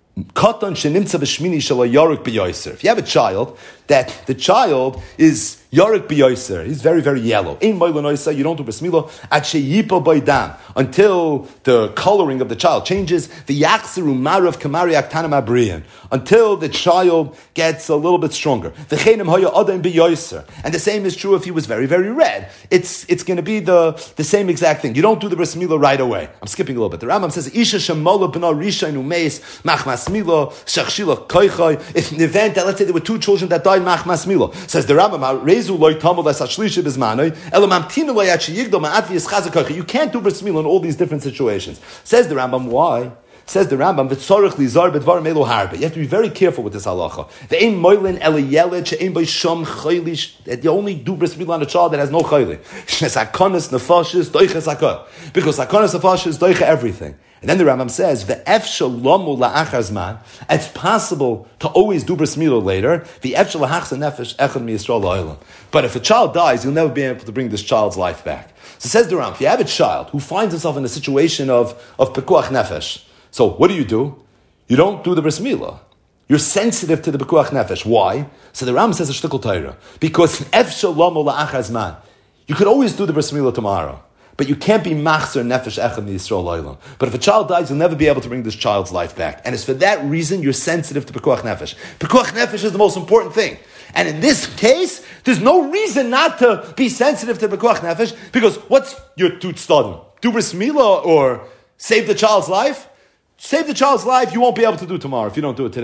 [SPEAKER 1] Katan shenimtza b'shmini shelo yoruk b'yoser. If you have a child, that the child is yoruk b'yoser, he's very, very yellow. Ein moilon oisa, you don't do bris milah, ad sheyipo boydam, until the coloring of the child changes, v'yachzeru marav kamari aktanam abriyan, until the child gets a little bit stronger. V'chenim hoya odem b'yoser. And the same is true if he was very, very red. It's going to be the same exact thing. You don't do the bris milah right away. I'm skipping a little bit. The Rambam says, Isha shemola b'na rishayin umeis machmas milah shachshila koichai. If in the event that, let's say there were two children that died machmas milah, says the Rambam, rezu loy tamol asashlisha bizmanoi elamamtinu loy achiyigdo ma'at v'yischaz koichai. You can't do bris milah in all these different situations. Says the Rambam, why? Says the Rambam, v'tzorich lizar bedvar melo harbe. You have to be very careful with this halacha. Ve'ein moilin eliyeled she'ein by shom chaylish. That you only do bris milah on a child that has no chayli. Shesakonis nefashis doiches hakah. Because sakonis nefashis doiche everything. And then the Rambam says, "Ve'ef shalomu la'achar zman." It's possible to always do bris milah later. Ve'ef shalachsa nefesh echad miyisrael la'olam. But if a child dies, you'll never be able to bring this child's life back. So says the Rambam, if you have a child who finds himself in a situation of pekuach nefesh, so what do? You don't do the bris milah. You're sensitive to the pekuach nefesh. Why? So the Rambam says a shtickle Torah, because ef shalomu la'achar zman. You could always do the bris milah tomorrow. But you can't be machzer nefesh echad miyisrael la'olam. But if a child dies, you'll never be able to bring this child's life back. And it's for that reason you're sensitive to pekuach nefesh. Pekuach nefesh is the most important thing. And in this case, there's no reason not to be sensitive to pekuach nefesh, because what's your tutstadim? Do bris milah or save the child's life? Save the child's life, you won't be able to do tomorrow if you don't do it today.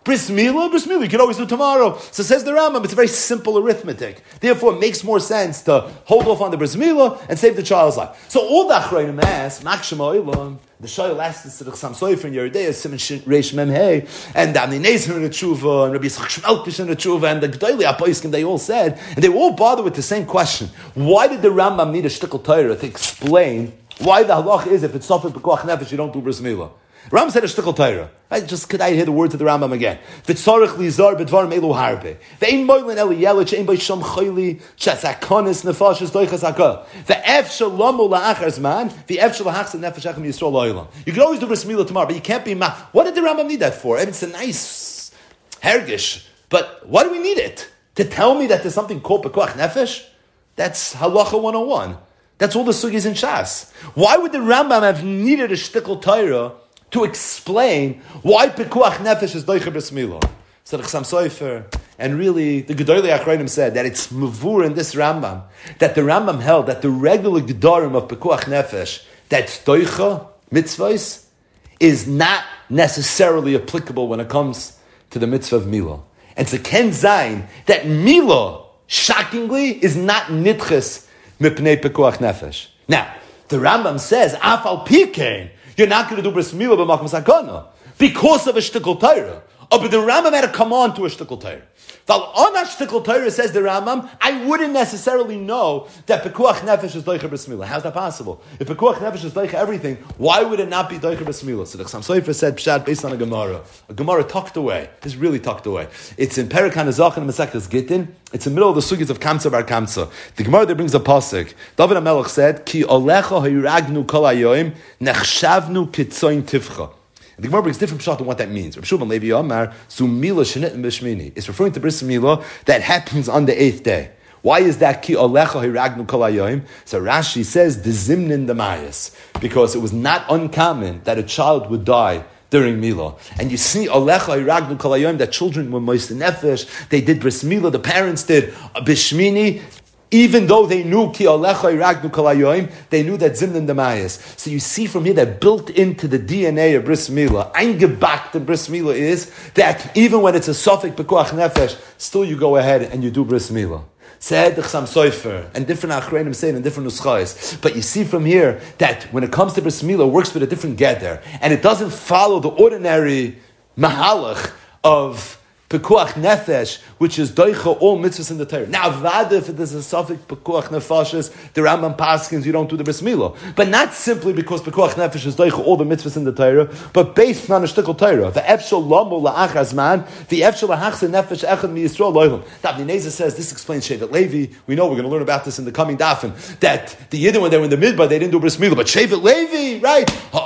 [SPEAKER 1] Bris Milah, you can always do tomorrow. So says the Rambam, it's a very simple arithmetic. Therefore, it makes more sense to hold off on the Bris Milah and save the child's life. So all the Achrayim ask, Makshema Olam, the Shayl asked to the Chassam Sofer in Yeridei, Simon Reish Mem Hey, and the Amnei Nezer in the Tshuva, and Rabbi Yitzchak Shmelkish in the Tshuva, and the G'dayli HaPoiskim, they all said, and they were all bothered with the same question. Why did the Rambam need a shtickle Torah to explain why the halach is if it's suffered b'koach nefesh you don't do bris milah? Rambam said a shtickle Torah. Could I hear the words of the Rambam again? V'tzarich lizar b'dvarim elu harbe. Ve'ein moilin eli yelich ein b'sham chayli shesakonis nefashis doichas hakol. Ve'ef shalamu la'achar zman ve'ef shalachas nefesh echem yisrael lo'ilam. You can always do bris milah tomorrow, but you can't be ma. What did the Rambam need that for? And it's a nice hergish, but why do we need it? To tell me that there's something called b'koach nefesh? That's halacha 101. That's all the sugis in Shas. Why would the Rambam have needed a shtickle Torah to explain why Pekuach Nefesh is Doicher Bris Milah? So the Chassam Sofer, and really the Gedolei Achrayim said that it's mavur in this Rambam, that the Rambam held that the regular Gedarim of Pekuach Nefesh, that's Doicha, mitzvahs, is not necessarily applicable when it comes to the mitzvah of Milah. And so Ken Zayin, that Milah, shockingly, is not nitches mipnei pekuach nefesh. Now, the Rambam says, Afal Pikein, you're not going to do bris milah b'makom sakana because of a shtickle Torah. Oh, but the Rambam had to come on to a shtickle Torah. On that shtickle Torah, says the Rambam, I wouldn't necessarily know that pekuach nefesh is doicher bris milah. How's that possible? If pekuach nefesh is doicher everything, why would it not be doicher bris milah? So the Chassam Sofer said pshat based on a Gemara tucked away. It's really tucked away. It's in Perek HaNezach and Masechtas Gittin. It's in the middle of the sugis of Kamsa bar Kamsa. The Gemara there brings a pasuk. David HaMelech said, Ki olecha hayragnu kol hayoim nechshavnu kitzoin tivcha. And the Gemara brings different pshat on what that means. Rav Shulman Levi Amar, Zumila Shenit B'Shmini. It's referring to Bris Milah that happens on the 8th day. Why is that Ki Olecha Hiragnu Kol Hayoim? So Rashi says, the Zimnin Demayas. Because it was not uncommon that a child would die during Milah. And you see Olecha Hiragnu Kol Hayoim, that children were moist nefesh, they did Bris Milah, the parents did B'Shmini. Even though they knew Ki Alecha Iragnu Kol Hayoim, they knew that Zimnin Demayas. So you see from here that built into the DNA of Bris Milah, eingebacked in Bris Milah is that even when it's a Sofik Pekuach Nefesh, still you go ahead and you do Bris Milah. Said the Chassam Sofer, and different Achrayim say in different nuschais. But you see from here that when it comes to Bris Milah, it works with a different gather, and it doesn't follow the ordinary mahalach of Pekuach Nefesh, which is doicha all mitzvahs in the Torah. Now, Avada, if it is a suffix Pekuach Nefeshes, the Rambam paskins, you don't do the Bris Milah. But not simply because Pekuach Nefesh is doicha all the mitzvahs in the Torah, but based on a shtickle Torah. The Efshel Lamu La'achaz Man, the Efshel La'achaz Nefesh Echad Mi Yisrael Lo'ilum. Davnei Nezer says, this explains Shevet Levi. We know we're going to learn about this in the coming dafim, that the Yidden, when they were in the Midbar, they didn't do Bris Milah. But Shevet Levi, right? The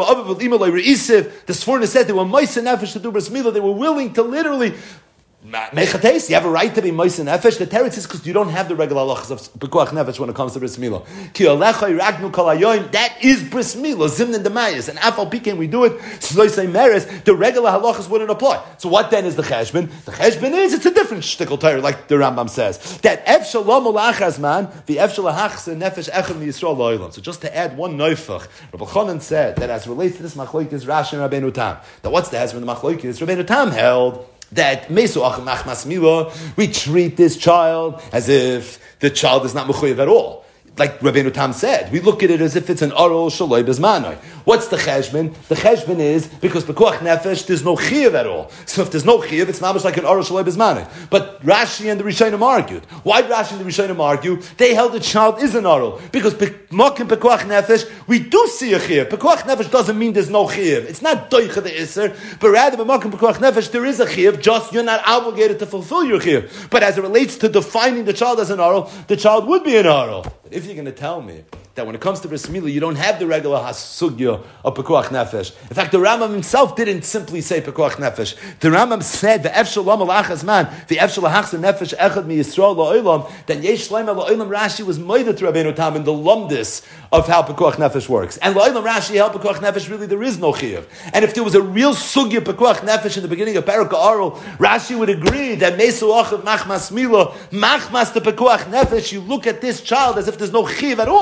[SPEAKER 1] Sforna said they were Moise Nefesh to do Bris Milah. They were willing to literally Mechates, you have a right to be Moise Nefesh. The teretz is because you don't have the regular halachas of Pekuach Nefesh when it comes to Bris Milah. Ki Alecha Iragnu Kol Hayoim, that is Bris Milah, Zimnin Demayas. And Afal Pikein, we do it, so say Meres, the regular halachas wouldn't apply. So what then is the cheshbon? The cheshbon is, it's a different shtickle Torah, like the Rambam says. That Ef Shalom Olachaz Man, the Ef Shalachas Nefesh Echem Yisrael Lo'ilam. So just to add one neufach, Rabbi Chanan said that as relates to this machlokes Rashi and Rabbeinu Tam, that what's the husband of the machlokes? Rabbeinu Tam held that Mesuach Machmas Milah, we treat this child as if the child is not mechuyev at all. Like Rabbeinu Tam said, we look at it as if it's an oral shaloi bezmanoi. What's the cheshbon? The cheshbon is because b'kuach nefesh there's no chiyuv at all. So if there's no chiyuv, it's mamish like an oral shaloi bezmanoi. But Rashi and the Rishonim argued. Why did Rashi and the Rishonim argue? They held the child is an oral because b'makim b'kuach nefesh we do see a chiyuv. B'kuach nefesh doesn't mean there's no chiyuv. It's not doicha the iser, but rather b'makim b'kuach nefesh there is a chiyuv. Just you're not obligated to fulfill your chiyuv. But as it relates to defining the child as an oral, the child would be an oral. But if you're going to tell me that when it comes to Bris Milah, you don't have the regular hasugya of Pekuach Nefesh. In fact, the Rambam himself didn't simply say Pekuach Nefesh. The Rambam said, "Ve'ef shalom alachas man, ve'ef shalachas nefesh echad mi Yisrael la'olam." Then Yesh Shleim la'olam Rashi was moeded to Rabbeinu Tam in the lumdis of how Pekuach Nefesh works. And la'olam Rashi held Pekuach Nefesh really there is no chiyuv. And if there was a real sugya Pekuach Nefesh in the beginning of Perek Ha'aral, Rashi would agree that Mesu Achav Machmas Milah, Machmas the Pekuach Nefesh. You look at this child as if there's no chiyuv at all.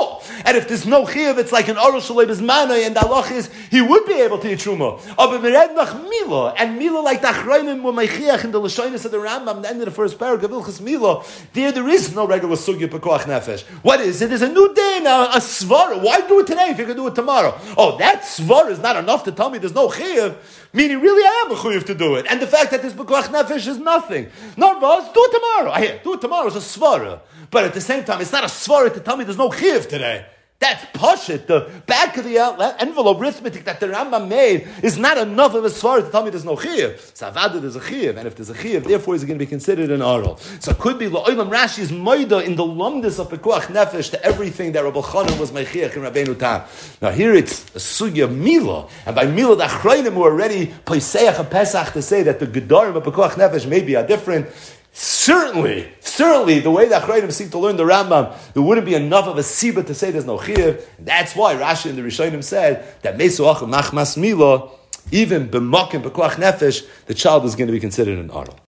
[SPEAKER 1] And if there's no chiyuv, it's like an oral shalei bezmanai, and the halach is he would be able to eat truma. But mered nach mila, and mila like the achrayim were meichiach in the lashonis of the Rambam, the end of the first paragraph of Ilchus Mila. There is no regular sugya pekuach nefesh. What is it? There's a new day now, a svara. Why do it today if you can do it tomorrow? Oh, that svara is not enough to tell me there's no chiyuv. Meaning, really, I am a chiyuv to do it. And the fact that this pekuach nefesh is nothing. Not was, do it tomorrow. Do it tomorrow is a svara. But at the same time, it's not a svara to tell me there's no chiyuv today. That's pashit. The back of the envelope arithmetic that the Rambam made is not enough of a svara to tell me there's no chiyuv. Savada, there's a chiyuv, and if there's a chiyuv, therefore is it going to be considered an aral. So it could be la'olam Rashi is moida in the lumdus of pekuach nefesh to everything that Rabbi Chanan was meichiach in Rabbeinu Tam. Now here it's a sugya mila, and by mila the achrayim were already peiseach a pesach to say that the gedarim of pekuach nefesh maybe are different. Certainly, the way that Achrayim seem to learn the Rambam, there wouldn't be enough of a siba to say there's no chiyuv. That's why Rashi and the Rishonim said that mesuach machmas mila, even b'makim b'koach nefesh, the child is going to be considered an aral.